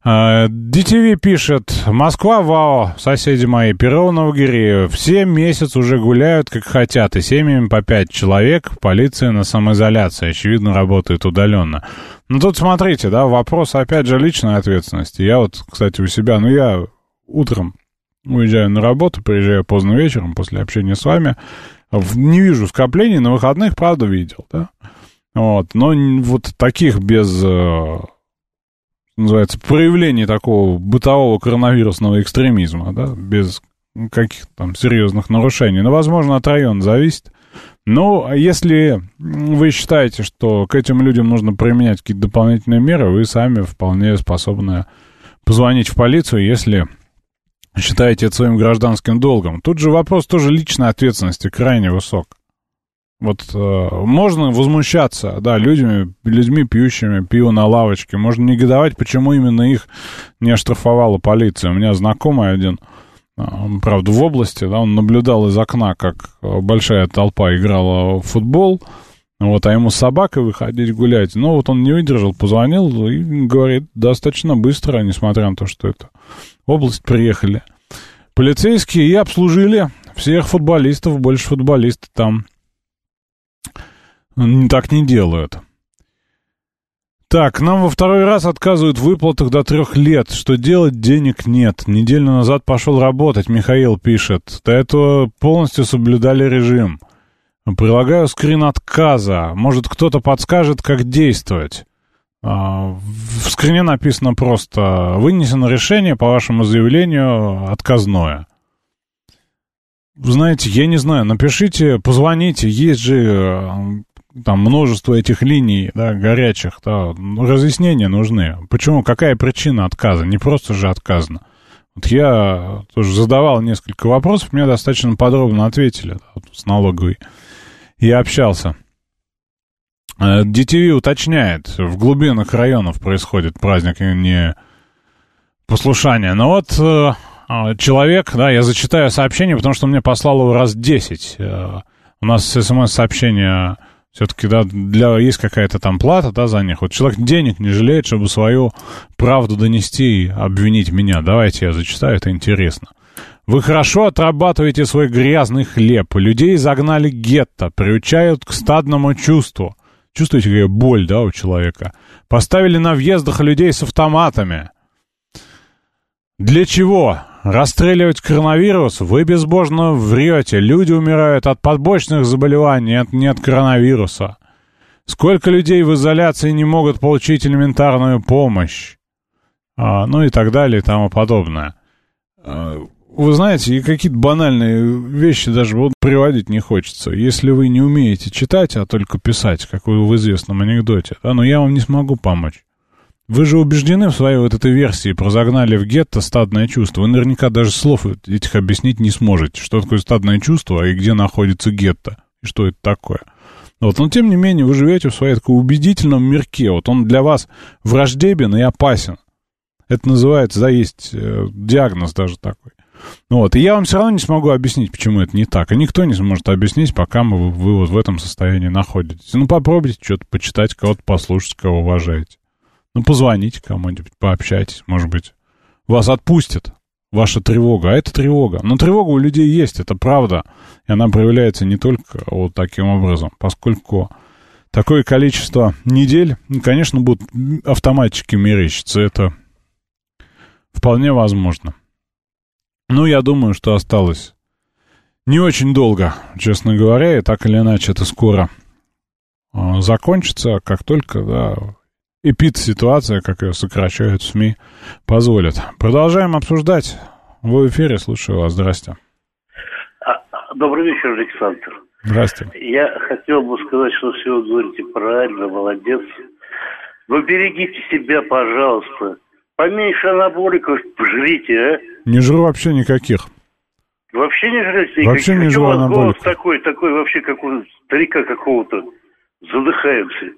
ди ти ви пишет: Москва, ВАО, соседи мои, Перово, Новогиреево, все месяц уже гуляют как хотят, и семьями по пять человек, полиция на самоизоляции, очевидно, работает удаленно. Ну, тут смотрите, да, вопрос, опять же, личной ответственности. Я вот, кстати, у себя, ну, я утром уезжаю на работу, приезжаю поздно вечером после общения с вами, не вижу скоплений, на выходных, правда, видел, да, вот, но вот таких без... называется, проявление такого бытового коронавирусного экстремизма, да, без каких-то там серьезных нарушений. Ну, возможно, от района зависит. Но если вы считаете, что к этим людям нужно применять какие-то дополнительные меры, вы сами вполне способны позвонить в полицию, если считаете это своим гражданским долгом. Тут же вопрос тоже личной ответственности крайне высок. Вот э, можно возмущаться, да, людьми, людьми, пьющими пиво на лавочке. Можно негодовать, почему именно их не оштрафовала полиция. У меня знакомый один, э, правда, в области, да, он наблюдал из окна, как большая толпа играла в футбол, вот, а ему с собакой выходить гулять. Ну, вот он не выдержал, позвонил и говорит, достаточно быстро, несмотря на то, что это область, приехали полицейские и обслужили всех футболистов, больше футболисты там так не делают. Так, нам во второй раз отказывают в выплатах до трех лет. Что делать? Денег нет. Неделю назад пошел работать, Михаил пишет. До этого полностью соблюдали режим. Прилагаю скрин отказа. Может, кто-то подскажет, как действовать. В скрине написано просто: вынесено решение по вашему заявлению отказное. Вы знаете, я не знаю, напишите, позвоните, есть же там множество этих линий, да, горячих, да, разъяснения нужны. Почему, какая причина отказа? Не просто же отказано. Вот я тоже задавал несколько вопросов, мне достаточно подробно ответили, да, вот с налоговой. Я общался. ди ти ви уточняет, в глубинах районов происходит праздник не послушания. Но вот человек, да, я зачитаю сообщение, потому что мне послал его раз десять. У нас смс-сообщение все-таки, да, для, есть какая-то там плата, да, за них. Вот человек денег не жалеет, чтобы свою правду донести и обвинить меня. Давайте я зачитаю, это интересно. Вы хорошо отрабатываете свой грязный хлеб. Людей загнали гетто, приучают к стадному чувству. Чувствуете, какая боль, да, у человека? Поставили на въездах людей с автоматами. Для чего? Расстреливать коронавирус? Вы безбожно врете. Люди умирают от побочных заболеваний, не от коронавируса. Сколько людей в изоляции не могут получить элементарную помощь? А, ну и так далее и тому подобное. А, вы знаете, и какие-то банальные вещи даже вот приводить не хочется. Если вы не умеете читать, а только писать, как вы в известном анекдоте, да, но я вам не смогу помочь. Вы же убеждены в своей вот этой версии про загнали в гетто стадное чувство. Вы наверняка даже слов этих объяснить не сможете, что такое стадное чувство и где находится гетто, и что это такое. Вот, но тем не менее вы живете в своей такой убедительном мирке. Вот он для вас враждебен и опасен. Это называется, да, есть э, диагноз даже такой. Вот, и я вам все равно не смогу объяснить, почему это не так. И никто не сможет объяснить, пока мы, вы вот в этом состоянии находитесь. Ну, попробуйте что-то почитать, кого-то послушать, кого уважаете. Ну, позвоните кому-нибудь, пообщайтесь, может быть, вас отпустят, ваша тревога. А это тревога. Но тревога у людей есть, это правда. И она проявляется не только вот таким образом, поскольку такое количество недель, конечно, будут автоматически мерещиться. Это вполне возможно. Ну, я думаю, что осталось не очень долго, честно говоря, и так или иначе это скоро э, закончится, как только, да, эпид-ситуация, как ее сокращают в СМИ, позволит. Продолжаем обсуждать. Вы в эфире, слушаю вас. Здрасте. Добрый вечер, Александр. Здрасте. Я хотел бы сказать, что все вы говорите правильно, молодец. Вы берегите себя, пожалуйста. Поменьше анаболиков жрите, а? Не жру вообще никаких. Вообще не жрете никаких? Вообще не жру анаболиков. Голос такой, такой вообще, как у старика какого-то. Задыхаемся.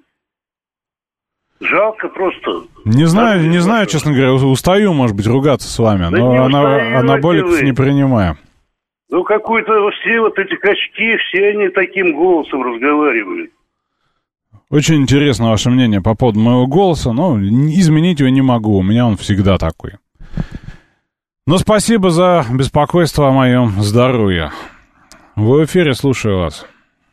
Жалко просто. Не знаю, не знаю, честно говоря, устаю, может быть, ругаться с вами, да но ана- анаболиков не принимаю. Ну, какой-то все вот эти качки, все они таким голосом разговаривают. Очень интересно ваше мнение по поводу моего голоса, но изменить его не могу, у меня он всегда такой. Но спасибо за беспокойство о моем здоровье. Вы в эфире, слушаю вас.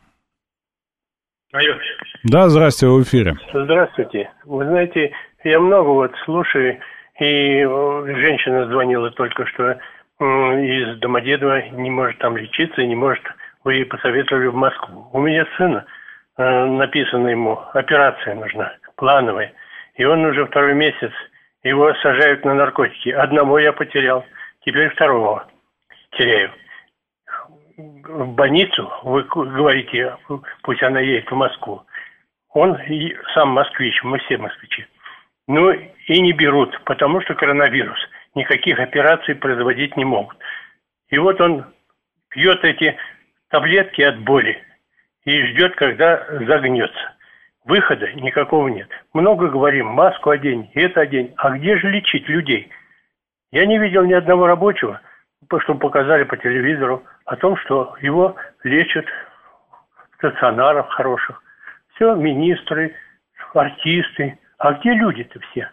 Алло. Да, здрасте, вы в эфире. Здравствуйте. Вы знаете, я много вот слушаю, и женщина звонила только что из Домодедова, не может там лечиться, не может, вы ей посоветовали в Москву. У меня сына написано ему, операция нужна, плановая, и он уже второй месяц, его сажают на наркотики. Одного я потерял, теперь второго теряю. В больницу, вы говорите, пусть она едет в Москву. Он сам москвич, мы все москвичи. Ну и не берут, потому что коронавирус. Никаких операций производить не могут. И вот он пьет эти таблетки от боли и ждет, когда загнется. Выхода никакого нет. Много говорим, маску одень, это одень. А где же лечить людей? Я не видел ни одного рабочего, что показали по телевизору, о том, что его лечат в стационарах хороших. Все, министры, артисты. А где люди-то все?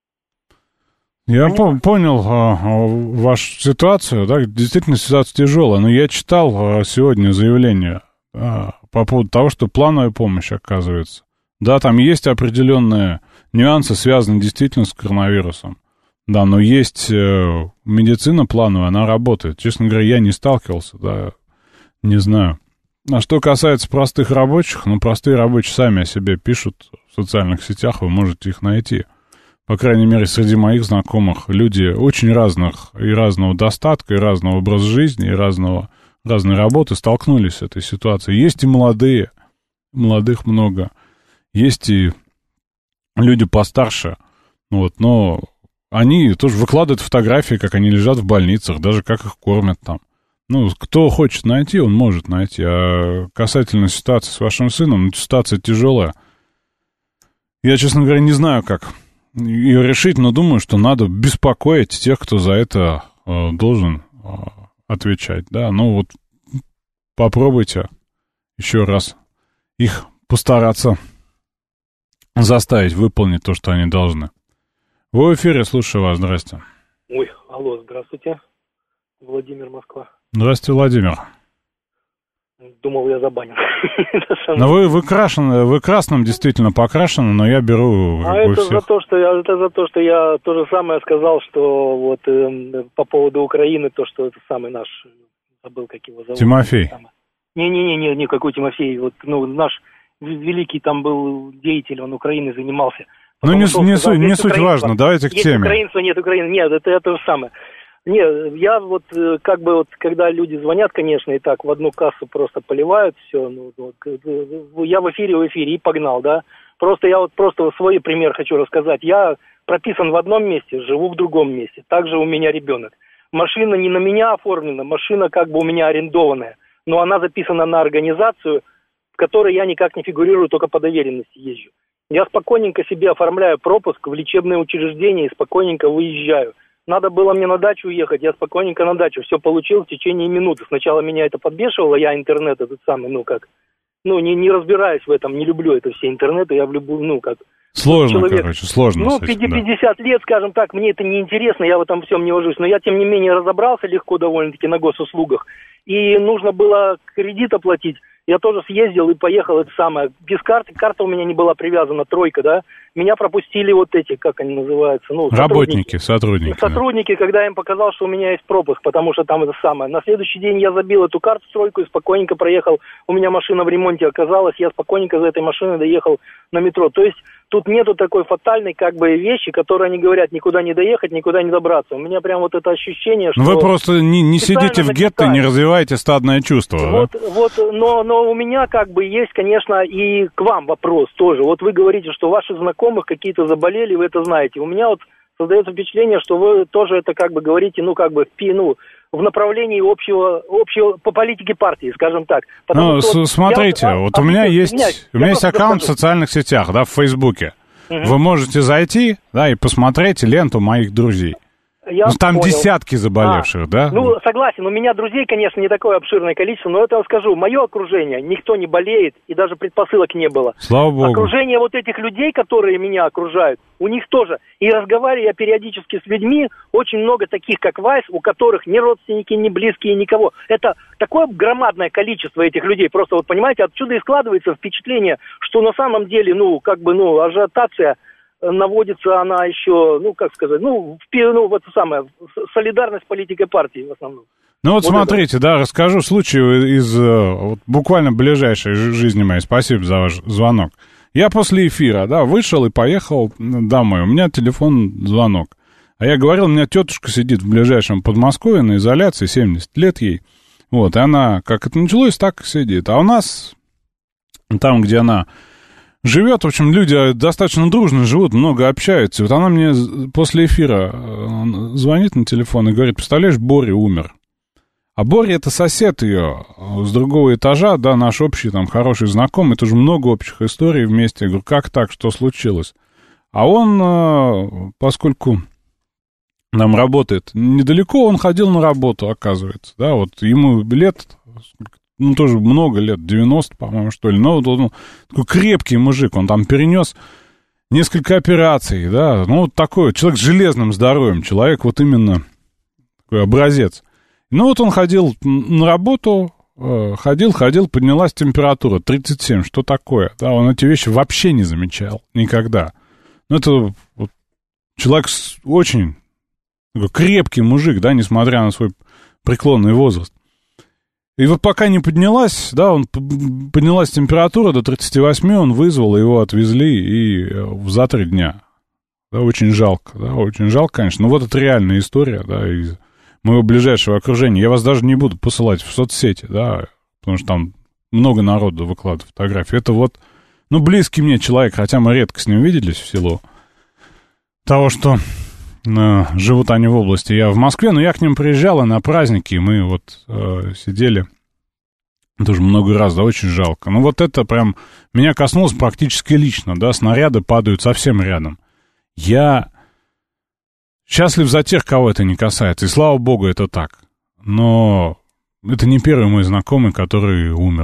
Я по- понял а, вашу ситуацию, да, действительно ситуация тяжелая, но я читал а, сегодня заявление а, по поводу того, что плановая помощь оказывается. Да, там есть определенные нюансы, связанные действительно с коронавирусом. Да, но есть э, медицина плановая, она работает. Честно говоря, я не сталкивался, да, не знаю. А что касается простых рабочих, ну, простые рабочие сами о себе пишут в социальных сетях, вы можете их найти. По крайней мере, среди моих знакомых люди очень разных, и разного достатка, и разного образа жизни, и разного, разной работы столкнулись с этой ситуацией. Есть и молодые, молодых много, есть и люди постарше, вот, но они тоже выкладывают фотографии, как они лежат в больницах, даже как их кормят там. Ну, кто хочет найти, он может найти. А касательно ситуации с вашим сыном, ну, ситуация тяжелая. Я, честно говоря, не знаю, как ее решить, но думаю, что надо беспокоить тех, кто за это э, должен э, отвечать. Да, ну вот попробуйте еще раз их постараться заставить выполнить то, что они должны. Вы в эфире, слушаю вас, здрасте. Ой, алло, здравствуйте. Владимир, Москва. Здравствуйте, Владимир. Думал, я забанен. Но вы, вы крашены, вы красным действительно покрашены, но я беру... А это за то, что я, это за то, что я то же самое сказал, что вот э, по поводу Украины, то, что это самый наш, забыл, как его зовут. Тимофей. Не-не-не, не никакой Тимофей. Вот, ну, наш великий там был деятель, он Украиной занимался. Ну, не, не, суть, не суть важно, давайте к есть теме. Украинца, нет Украины, нет, это то же самое. Нет, я вот, как бы вот, когда люди звонят, конечно, и так в одну кассу просто поливают все, ну, вот, я в эфире, в эфире, и погнал, да. Просто я вот просто свой пример хочу рассказать. Я прописан в одном месте, живу в другом месте. Также у меня ребенок. Машина не на меня оформлена, машина как бы у меня арендованная, но она записана на организацию, в которой я никак не фигурирую, только по доверенности езжу. Я спокойненько себе оформляю пропуск в лечебное учреждение и спокойненько выезжаю. Надо было мне на дачу уехать, я спокойненько на дачу все получил в течение минуты. Сначала меня это подбешивало, я интернет этот самый, ну как, ну не, не разбираюсь в этом, не люблю это все интернеты, я люблю, ну как... Сложно, человек, короче, сложно. Ну, с этим, пятьдесят да. лет, скажем так, мне это неинтересно, я в этом всем не вожусь, но я, тем не менее, разобрался легко довольно-таки на госуслугах, и нужно было кредит оплатить. Я тоже съездил и поехал, это самое, без карты, карта у меня не была привязана, тройка, да, меня пропустили вот эти, как они называются, ну, работники, сотрудники. Сотрудники, да. Когда я им показал, что у меня есть пропуск, потому что там это самое. На следующий день я забил эту карту, тройку, и спокойненько проехал, у меня машина в ремонте оказалась, я спокойненько за этой машиной доехал на метро, то есть тут нету такой фатальной, как бы, вещи, которые они говорят, никуда не доехать, никуда не добраться. У меня прям вот это ощущение, что... Вы просто не, не сидите в гетто, не развиваете стадное чувство, вот, да? Вот, но, но у меня, как бы, есть, конечно, и к вам вопрос тоже. Вот вы говорите, что ваши знакомых какие-то заболели, вы это знаете. У меня вот создается впечатление, что вы тоже это, как бы, говорите, ну, как бы, ну, в направлении общего, общего, по политике партии, скажем так. Потому ну, что, смотрите, я, вот а, у меня есть, меня, у меня есть аккаунт расскажу. В социальных сетях, да, в Фейсбуке. Угу. Вы можете зайти, да, и посмотреть ленту моих друзей. Я ну, там понял. десятки заболевших, а, да? Ну, согласен, у меня друзей, конечно, не такое обширное количество, но это я скажу, мое окружение, никто не болеет, и даже предпосылок не было. Слава богу. Окружение вот этих людей, которые меня окружают, у них тоже. И разговаривая я периодически с людьми, очень много таких, как Вайс, у которых ни родственники, ни близкие, никого. Это такое громадное количество этих людей. Просто вот, понимаете, отсюда и складывается впечатление, что на самом деле, ну, как бы, ну, ажиотация наводится она еще, ну, как сказать, ну, в, ну, вот это самое, солидарность с политикой партии в основном. Ну вот, вот смотрите, это. да, расскажу случай из вот, буквально ближайшей жизни моей. Спасибо за ваш звонок. Я после эфира, да, вышел и поехал домой. У меня телефон, звонок. А я говорил, у меня тетушка сидит в ближайшем Подмосковье на изоляции, семьдесят лет ей. Вот, и она, как это началось, так и сидит. А у нас, там, где она живет, в общем, люди достаточно дружно живут, много общаются. Вот она мне после эфира звонит на телефон и говорит, представляешь, Боря умер. А Боря — это сосед ее с другого этажа, да, наш общий там хороший знакомый, тоже много общих историй вместе. Я говорю, как так, что случилось? А он, поскольку нам работает недалеко, он ходил на работу, оказывается, да, вот ему лет... ну, тоже много лет, девяносто, по-моему, что ли. Но вот он такой крепкий мужик, он там перенес несколько операций, да. Ну, вот такой человек с железным здоровьем, человек вот именно такой образец. Ну, вот он ходил на работу, ходил, ходил, поднялась температура тридцать семь, что такое? Да, он эти вещи вообще не замечал никогда. Ну, это вот человек с очень такой крепкий мужик, да, несмотря на свой преклонный возраст. И вот пока не поднялась, да, он поднялась температура до тридцати восьми, он вызвал, его отвезли и за три дня. Да, очень жалко, да, очень жалко, конечно. Но вот это реальная история, да, из моего ближайшего окружения. Я вас даже не буду посылать в соцсети, да, потому что там много народу выкладывает фотографии. Это вот, ну, близкий мне человек, хотя мы редко с ним виделись в силу того, что э, живут они в области. Я в Москве, но я к ним приезжал и на праздники, и мы вот э, сидели тоже много раз, да, очень жалко. Ну, вот это прям меня коснулось практически лично, да, снаряды падают совсем рядом. Я счастлив за тех, кого это не касается, и слава богу, это так. Но это не первый мой знакомый, который умер.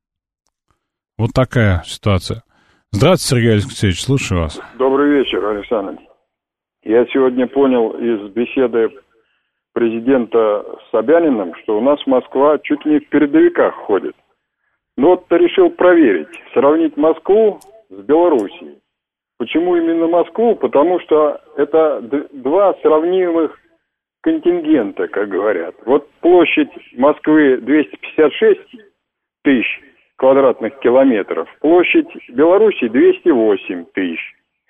Вот такая ситуация. Здравствуйте, Сергей Алексеевич, слушаю вас. Добрый вечер, Александр. Я сегодня понял из беседы президента с Собяниным, что у нас Москва чуть ли не в передовиках ходит. Ну вот решил проверить, сравнить Москву с Белоруссией. Почему именно Москву? Потому что это два сравнимых контингента, как говорят. Вот площадь Москвы двести пятьдесят шесть тысяч квадратных километров, площадь Белоруссии двести восемь тысяч.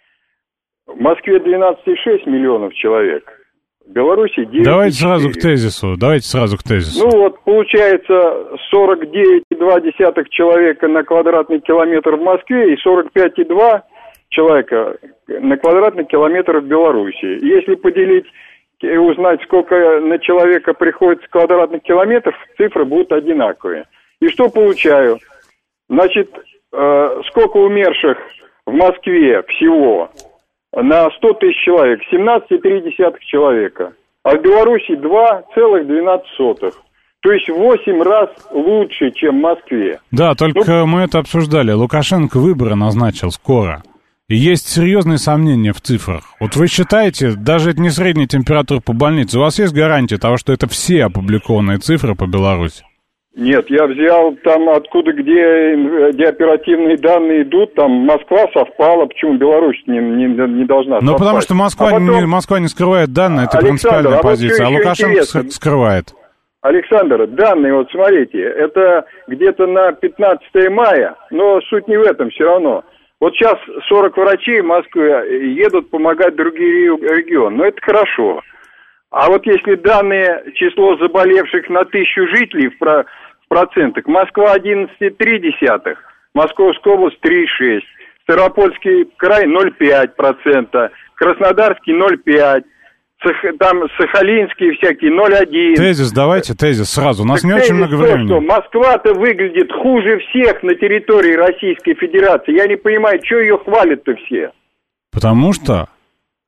В Москве двенадцать целых шесть десятых миллионов человек, в Беларуси девять целых четыре. Давайте сразу к тезису, давайте сразу к тезису. Ну вот, получается сорок девять целых два десятых человека на квадратный километр в Москве и сорок пять целых два человека на квадратный километр в Беларуси. Если поделить и узнать, сколько на человека приходится квадратных километров, цифры будут одинаковые. И что получаю? Значит, э, сколько умерших в Москве всего на сто тысяч человек? семнадцать целых три десятых человека. А в Беларуси два целых двенадцать сотых. То есть в восемь раз лучше, чем в Москве. Да, только ну, мы это обсуждали. Лукашенко выборы назначил скоро. И есть серьезные сомнения в цифрах. Вот вы считаете, даже это не средняя температура по больнице, у вас есть гарантия того, что это все опубликованные цифры по Беларуси? Нет, я взял там, откуда, где, где оперативные данные идут, там Москва совпала, почему Беларусь не, не, не должна совпасть? Ну, потому что Москва, а потом... не, Москва не скрывает данные, это Александр, принципиальная а позиция, вот а Лукашенко интересно. скрывает. Александр, данные, вот смотрите, это где-то на пятнадцатое мая, но суть не в этом все равно. Вот сейчас сорок врачей в Москве едут помогать другие регионы, но это хорошо. А вот если данные, число заболевших на тысячу жителей в, про, в процентах, Москва одиннадцать целых три десятых, Московская область три целых шесть десятых, Ставропольский край ноль целых пять десятых процента, Краснодарский ноль целых пять десятых, Сах, там Сахалинские всякие ноль целых один десятых. Тезис, давайте, тезис сразу, у нас так не очень много то, времени. Что Москва-то выглядит хуже всех на территории Российской Федерации. Я не понимаю, что ее хвалят-то все. Потому что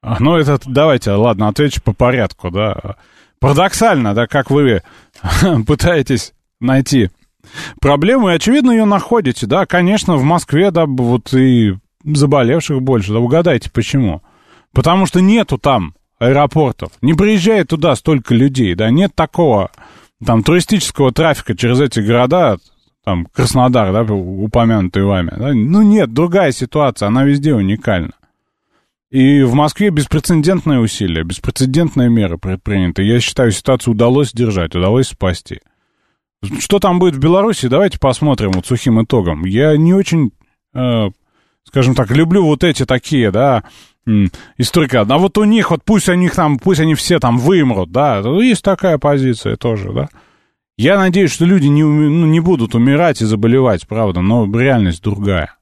Ну, это, давайте, ладно, отвечу по порядку, да. Парадоксально, да, как вы пытаетесь найти проблему, и, очевидно, ее находите, да. Конечно, в Москве, да, вот и заболевших больше, да, угадайте, почему. Потому что нету там аэропортов, не приезжает туда столько людей, да, нет такого, там, туристического трафика через эти города, там, Краснодар, да, упомянутый вами, да, ну, нет, другая ситуация, она везде уникальна. И в Москве беспрецедентные усилия, беспрецедентные меры предприняты. Я считаю, ситуацию удалось сдержать, удалось спасти. Что там будет в Беларуси, давайте посмотрим вот сухим итогом. Я не очень, э, скажем так, люблю вот эти такие, да, историки. А вот у них, вот пусть они там, пусть они все там вымрут, да, есть такая позиция тоже, да. Я надеюсь, что люди не, ну, не будут умирать и заболевать, правда, но реальность другая.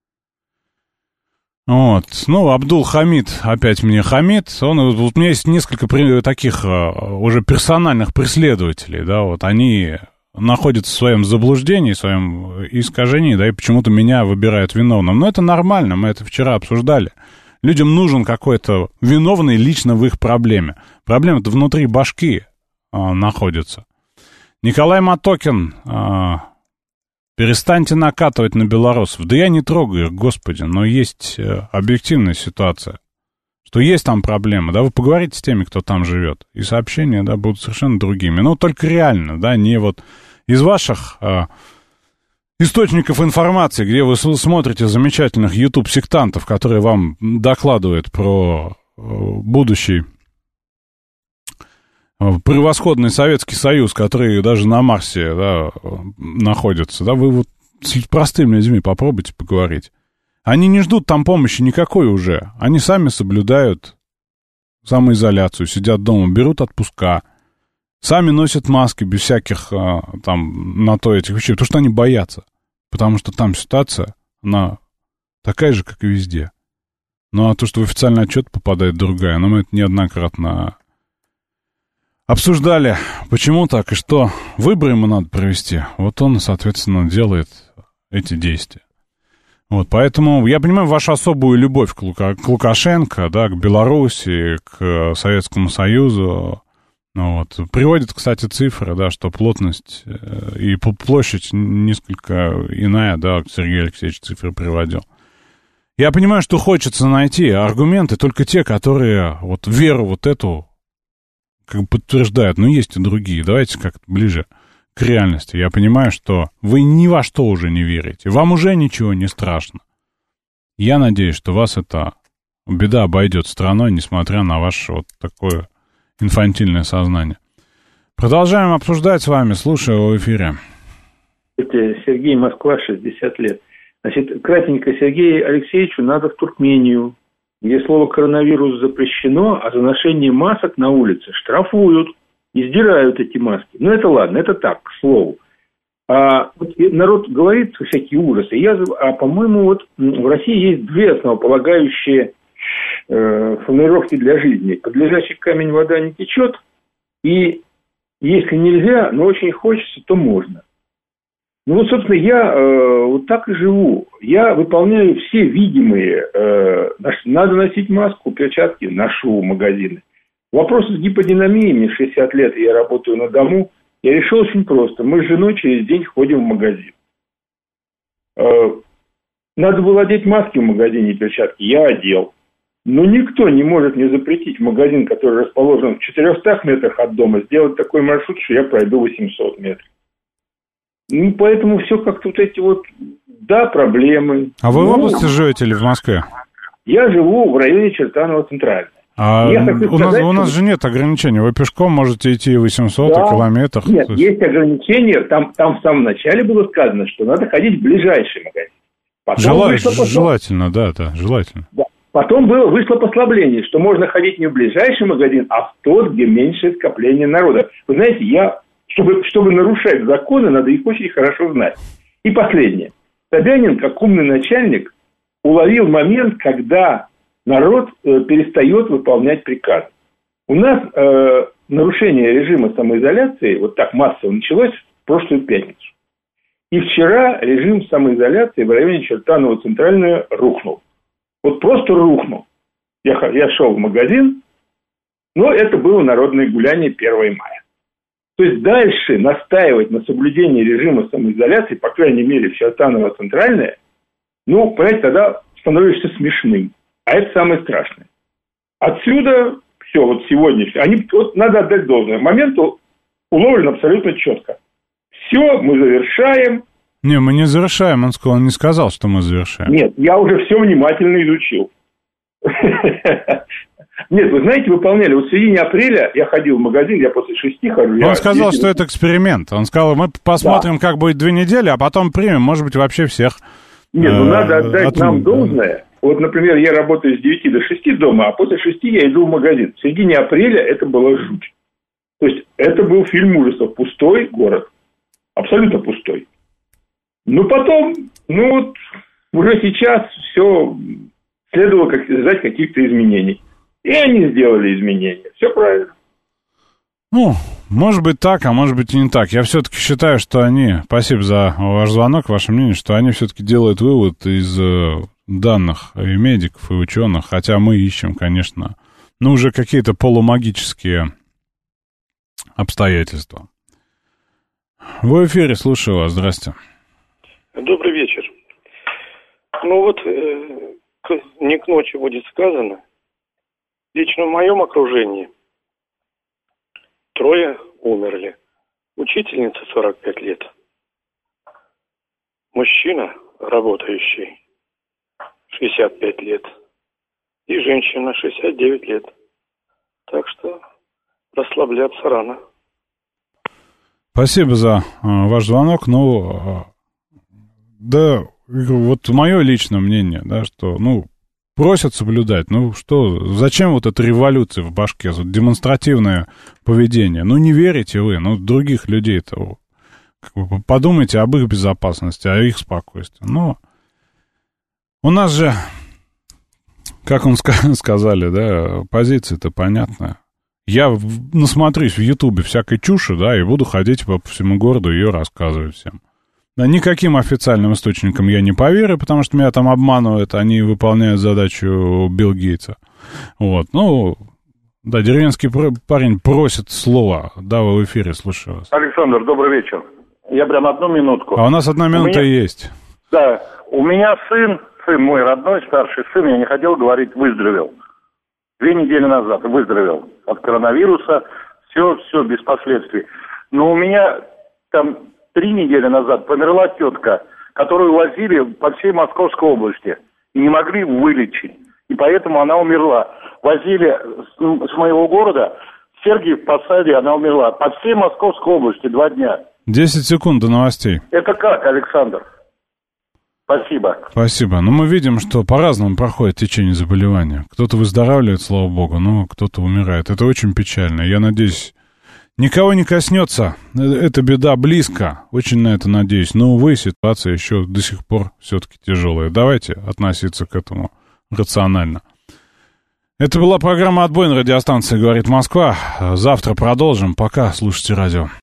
Вот, ну, Абдул-Хамид опять мне хамит. Он, вот у меня есть несколько таких уже персональных преследователей, да, вот они находятся в своем заблуждении, в своем искажении, да, и почему-то меня выбирают виновным. Но это нормально, мы это вчера обсуждали. Людям нужен какой-то виновный лично в их проблеме. Проблема-то внутри башки а, находится. Николай Матокин... А, перестаньте накатывать на белорусов. Да я не трогаю их, господи, но есть э, объективная ситуация, что есть там проблемы, да, вы поговорите с теми, кто там живет, и сообщения, да, будут совершенно другими, но только реально, да, не вот из ваших э, источников информации, где вы смотрите замечательных YouTube-сектантов, которые вам докладывают про э, будущий превосходный Советский Союз, который даже на Марсе, да, находится, да, вы вот с простыми людьми попробуйте поговорить. Они не ждут там помощи никакой уже. Они сами соблюдают самоизоляцию, сидят дома, берут отпуска, сами носят маски без всяких там на то этих вещей, потому что они боятся. Потому что там ситуация, она такая же, как и везде. Ну, а то, что в официальный отчет попадает другая, но мы это неоднократно обсуждали, почему так и что. Выборы ему надо провести. Вот он, соответственно, делает эти действия. Вот, поэтому я понимаю вашу особую любовь к, Лука, к Лукашенко, да, к Беларуси, к Советскому Союзу. Ну, вот. Приводит, кстати, цифры, да, что плотность и площадь несколько иная, да, Сергей Алексеевич цифры приводил. Я понимаю, что хочется найти аргументы, только те, которые вот веру вот эту как бы подтверждают, но есть и другие. Давайте как-то ближе к реальности. Я понимаю, что вы ни во что уже не верите. Вам уже ничего не страшно. Я надеюсь, что вас эта беда обойдет стороной, несмотря на ваше вот такое инфантильное сознание. Продолжаем обсуждать с вами. Слушаю в эфире. Сергей, Москва, шестьдесят лет. Значит, кратенько, Сергею Алексеевичу надо в Туркмению, где слово «коронавирус» запрещено, а за ношение масок на улице штрафуют и сдирают эти маски. Ну, это ладно, это так, к слову. А вот народ говорит всякие ужасы. Я, а, по-моему, вот в России есть две основополагающие э, формулировки для жизни. Под лежачий камень вода не течет, и если нельзя, но очень хочется, то можно. Ну вот, собственно, я э, вот так и живу. Я выполняю все видимые. Э, надо носить маску, перчатки, ношу в магазины. Вопрос с гиподинамией, мне шестьдесят лет, и я работаю на дому, я решил очень просто. Мы с женой через день ходим в магазин. Э, надо было одеть маски в магазине и перчатки, я одел. Но никто не может мне запретить в магазин, который расположен в четырехстах метрах от дома, сделать такой маршрут, что я пройду восемьсот метров. Ну, поэтому все как-то вот эти вот, да, проблемы. А вы ну, в области живете или в Москве? Я живу в районе Чертаново Центральное. А у, сказать, нас, у нас же нет ограничений. Вы пешком можете идти восемьсот да, километров. Нет, есть... есть ограничения. Там, там в самом начале было сказано, что надо ходить в ближайший магазин. Потом Жела... послаб... Желательно, да, да, желательно. Да. Потом было, вышло послабление, что можно ходить не в ближайший магазин, а в тот, где меньшее скопление народа. Вы знаете, я... Чтобы, чтобы нарушать законы, надо их очень хорошо знать. И последнее. Собянин, как умный начальник, уловил момент, когда народ э, перестает выполнять приказы. У нас э, нарушение режима самоизоляции, вот так массово началось в прошлую пятницу. И вчера режим самоизоляции в районе Чертаново Центральное рухнул. Вот просто рухнул. Я, я шел в магазин, но это было народное гуляние первого мая. То есть дальше настаивать на соблюдении режима самоизоляции, по крайней мере, в Чертаново центральное, ну, понимаете, тогда становишься смешным. А это самое страшное. Отсюда все, вот сегодня все. Они, вот надо отдать должное. Момент уловлен абсолютно четко. Все, мы завершаем. Не, мы не завершаем, он сказал, он не сказал, что мы завершаем. Нет, я уже все внимательно изучил. Нет, вы знаете, выполняли. Вот в середине апреля я ходил в магазин, я после шести хожу. Он сказал, что это эксперимент. Он сказал, мы посмотрим, как будет две недели, а потом примем, может быть, вообще всех. Нет, ну надо отдать нам должное. Вот, например, я работаю с девяти до шести дома, а после шести я иду в магазин. В середине апреля это была жуть. То есть это был фильм ужасов. Пустой город. Абсолютно пустой. Ну, потом, ну вот, уже сейчас все следовало как, ждать каких-то изменений. И они сделали изменения. Все правильно. Ну, может быть так, а может быть и не так. Я все-таки считаю, что они, спасибо за ваш звонок, ваше мнение, что они все-таки делают вывод из данных и медиков, и ученых, хотя мы ищем, конечно, ну, уже какие-то полумагические обстоятельства. Вы в эфире, слушаю вас, здрасте. Добрый вечер. Ну вот, э, к, не к ночи будет сказано. Лично в моем окружении трое умерли. Учительница сорок пять лет. Мужчина, работающий, шестьдесят пять лет. И женщина, шестьдесят девять лет. Так что расслабляться рано. Спасибо за э, ваш звонок. Ну, э, да, вот мое личное мнение, да, что, ну, просят соблюдать. Ну что, зачем вот эта революция в башке, вот демонстративное поведение? Ну не верите вы, ну других людей-то, как бы, подумайте об их безопасности, о их спокойствии. Но у нас же, как он сказали, да, позиция-то понятная. Я насмотрюсь в Ютубе всякой чуши, да, и буду ходить по всему городу и ее рассказывать всем. Да, никаким официальным источникам я не поверю, потому что меня там обманывают, они выполняют задачу Билл Гейтса. Вот, ну, да, деревенский парень просит слова. Да, вы в эфире, слушаю вас. Александр, добрый вечер. Я прям одну минутку. А у нас одна минута меня... есть. Да, у меня сын, сын мой родной, старший сын, я не хотел говорить, выздоровел. Две недели назад выздоровел от коронавируса, все, все без последствий. Но у меня там... Три недели назад померла тетка, которую возили по всей Московской области и не могли вылечить. И поэтому она умерла. Возили с моего города, в Сергиев Посаде она умерла. По всей Московской области два дня. Десять секунд до новостей. Это как, Александр? Спасибо. Спасибо. Ну, мы видим, что по-разному проходит течение заболевания. Кто-то выздоравливает, слава богу, но кто-то умирает. Это очень печально. Я надеюсь... Никого не коснется, эта беда близко, очень на это надеюсь. Но, увы, ситуация еще до сих пор все-таки тяжелая. Давайте относиться к этому рационально. Это была программа «Отбой» на радиостанции «Говорит Москва». Завтра продолжим. Пока, слушайте радио.